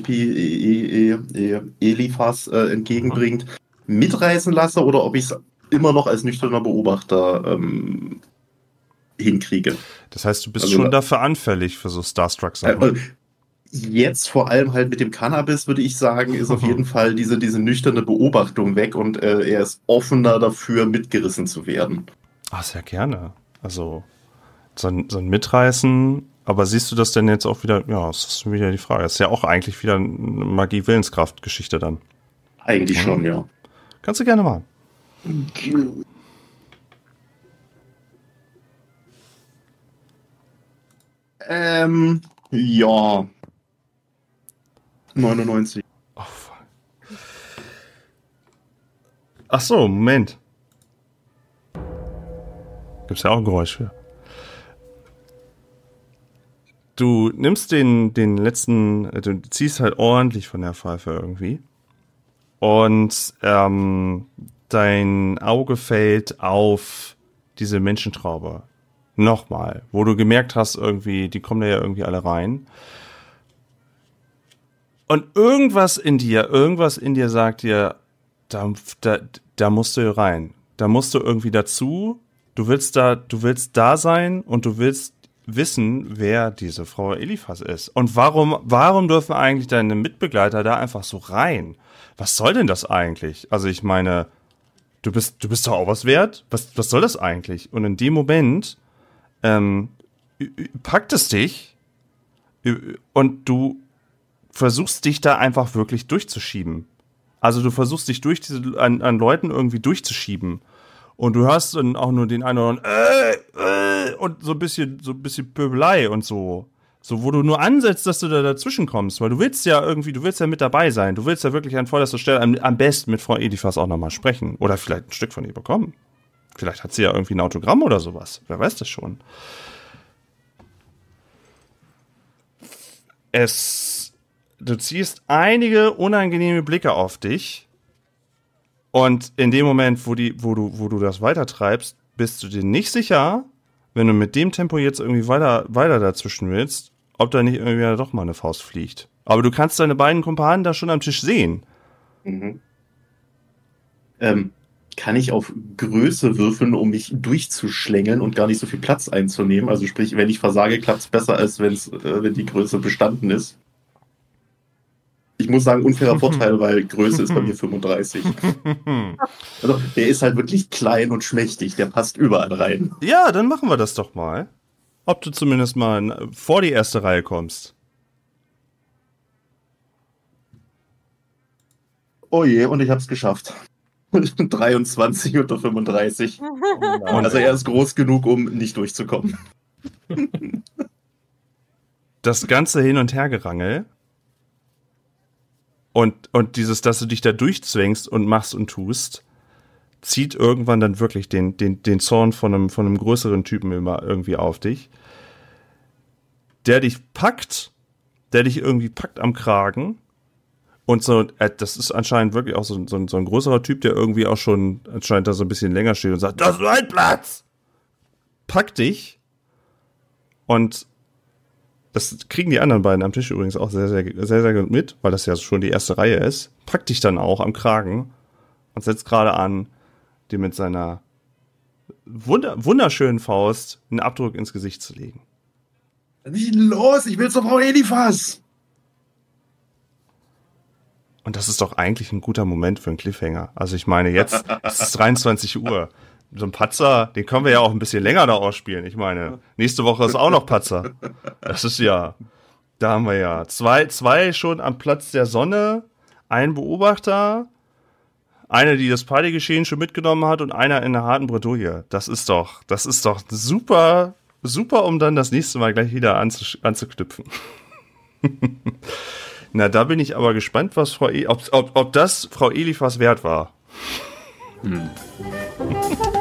Eliphas entgegenbringt, mitreißen lasse oder ob ich es immer noch als nüchterner Beobachter hinkriege. Das heißt, du bist schon dafür anfällig für so Starstruck-Sachen. Jetzt vor allem halt mit dem Cannabis, würde ich sagen, ist auf jeden Fall diese nüchterne Beobachtung weg und er ist offener dafür, mitgerissen zu werden. Ach, sehr gerne. Also, so ein Mitreißen, aber siehst du das denn jetzt auch wieder? Ja, das ist wieder die Frage. Das ist ja auch eigentlich wieder eine Magie-Willenskraft-Geschichte dann. Eigentlich schon, ja. Kannst du gerne machen. Ja. 99. Oh, fuck. Ach so, Moment. Gibt's ja auch ein Geräusch für. Du nimmst den letzten, du ziehst halt ordentlich von der Pfeife irgendwie. Und dein Auge fällt auf diese Menschentraube. Nochmal, wo du gemerkt hast, irgendwie, die kommen da ja irgendwie alle rein. Und irgendwas in dir sagt dir, da musst du rein. Da musst du irgendwie dazu. Du willst da sein und du willst wissen, wer diese Frau Eliphas ist. Und warum dürfen eigentlich deine Mitbegleiter da einfach so rein? Was soll denn das eigentlich? Also ich meine, du bist doch auch was wert? Was soll das eigentlich? Und in dem Moment packt es dich und du versuchst dich da einfach wirklich durchzuschieben. Also du versuchst dich an Leuten irgendwie durchzuschieben. Und du hörst dann auch nur den einen oder anderen und so ein bisschen Pöbelei und so. So, wo du nur ansetzt, dass du da dazwischen kommst, weil du willst ja mit dabei sein. Du willst ja wirklich an vorderster Stelle am besten mit Frau Eliphas auch nochmal sprechen. Oder vielleicht ein Stück von ihr bekommen. Vielleicht hat sie ja irgendwie ein Autogramm oder sowas. Wer weiß das schon. Du ziehst einige unangenehme Blicke auf dich. Und in dem Moment, wo du das weitertreibst, bist du dir nicht sicher, wenn du mit dem Tempo jetzt irgendwie weiter dazwischen willst, ob da nicht irgendwie doch mal eine Faust fliegt. Aber du kannst deine beiden Kumpanen da schon am Tisch sehen. Mhm. Kann ich auf Größe würfeln, um mich durchzuschlängeln und gar nicht so viel Platz einzunehmen? Also sprich, wenn ich versage, klappt es besser, als wenn die Größe bestanden ist. Ich muss sagen, unfairer Vorteil, weil Größe ist bei mir 35. Also, der ist halt wirklich klein und schmächtig. Der passt überall rein. Ja, dann machen wir das doch mal. Ob du zumindest mal vor die erste Reihe kommst. Oh je, und ich hab's geschafft. 23 unter 35. Also er ist groß genug, um nicht durchzukommen. Das ganze Hin- und Hergerangel und dieses, dass du dich da durchzwängst und machst und tust, zieht irgendwann dann wirklich den Zorn von einem größeren Typen immer irgendwie auf dich, der dich irgendwie packt am Kragen. Und so, das ist anscheinend wirklich auch so ein größerer Typ, der irgendwie auch schon anscheinend da so ein bisschen länger steht und sagt, das ist mein Platz! Packt dich. Und das kriegen die anderen beiden am Tisch übrigens auch sehr, sehr, sehr, sehr gut mit, weil das ja schon die erste Reihe ist. Packt dich dann auch am Kragen und setzt gerade an, dir mit seiner wunderschönen Faust einen Abdruck ins Gesicht zu legen. Was ist denn los? Ich will zur Frau Eliphas! Und das ist doch eigentlich ein guter Moment für einen Cliffhanger. Also ich meine, jetzt ist es 23 Uhr. So ein Patzer, den können wir ja auch ein bisschen länger da ausspielen. Ich meine, nächste Woche ist auch noch Patzer. Das ist ja, da haben wir ja zwei schon am Platz der Sonne, ein Beobachter, eine, die das Partygeschehen schon mitgenommen hat und einer in der harten Bredouille. Das ist doch super, super, um dann das nächste Mal gleich wieder anzuknüpfen. Na, da bin ich aber gespannt, was ob das Frau Eliphas wert war.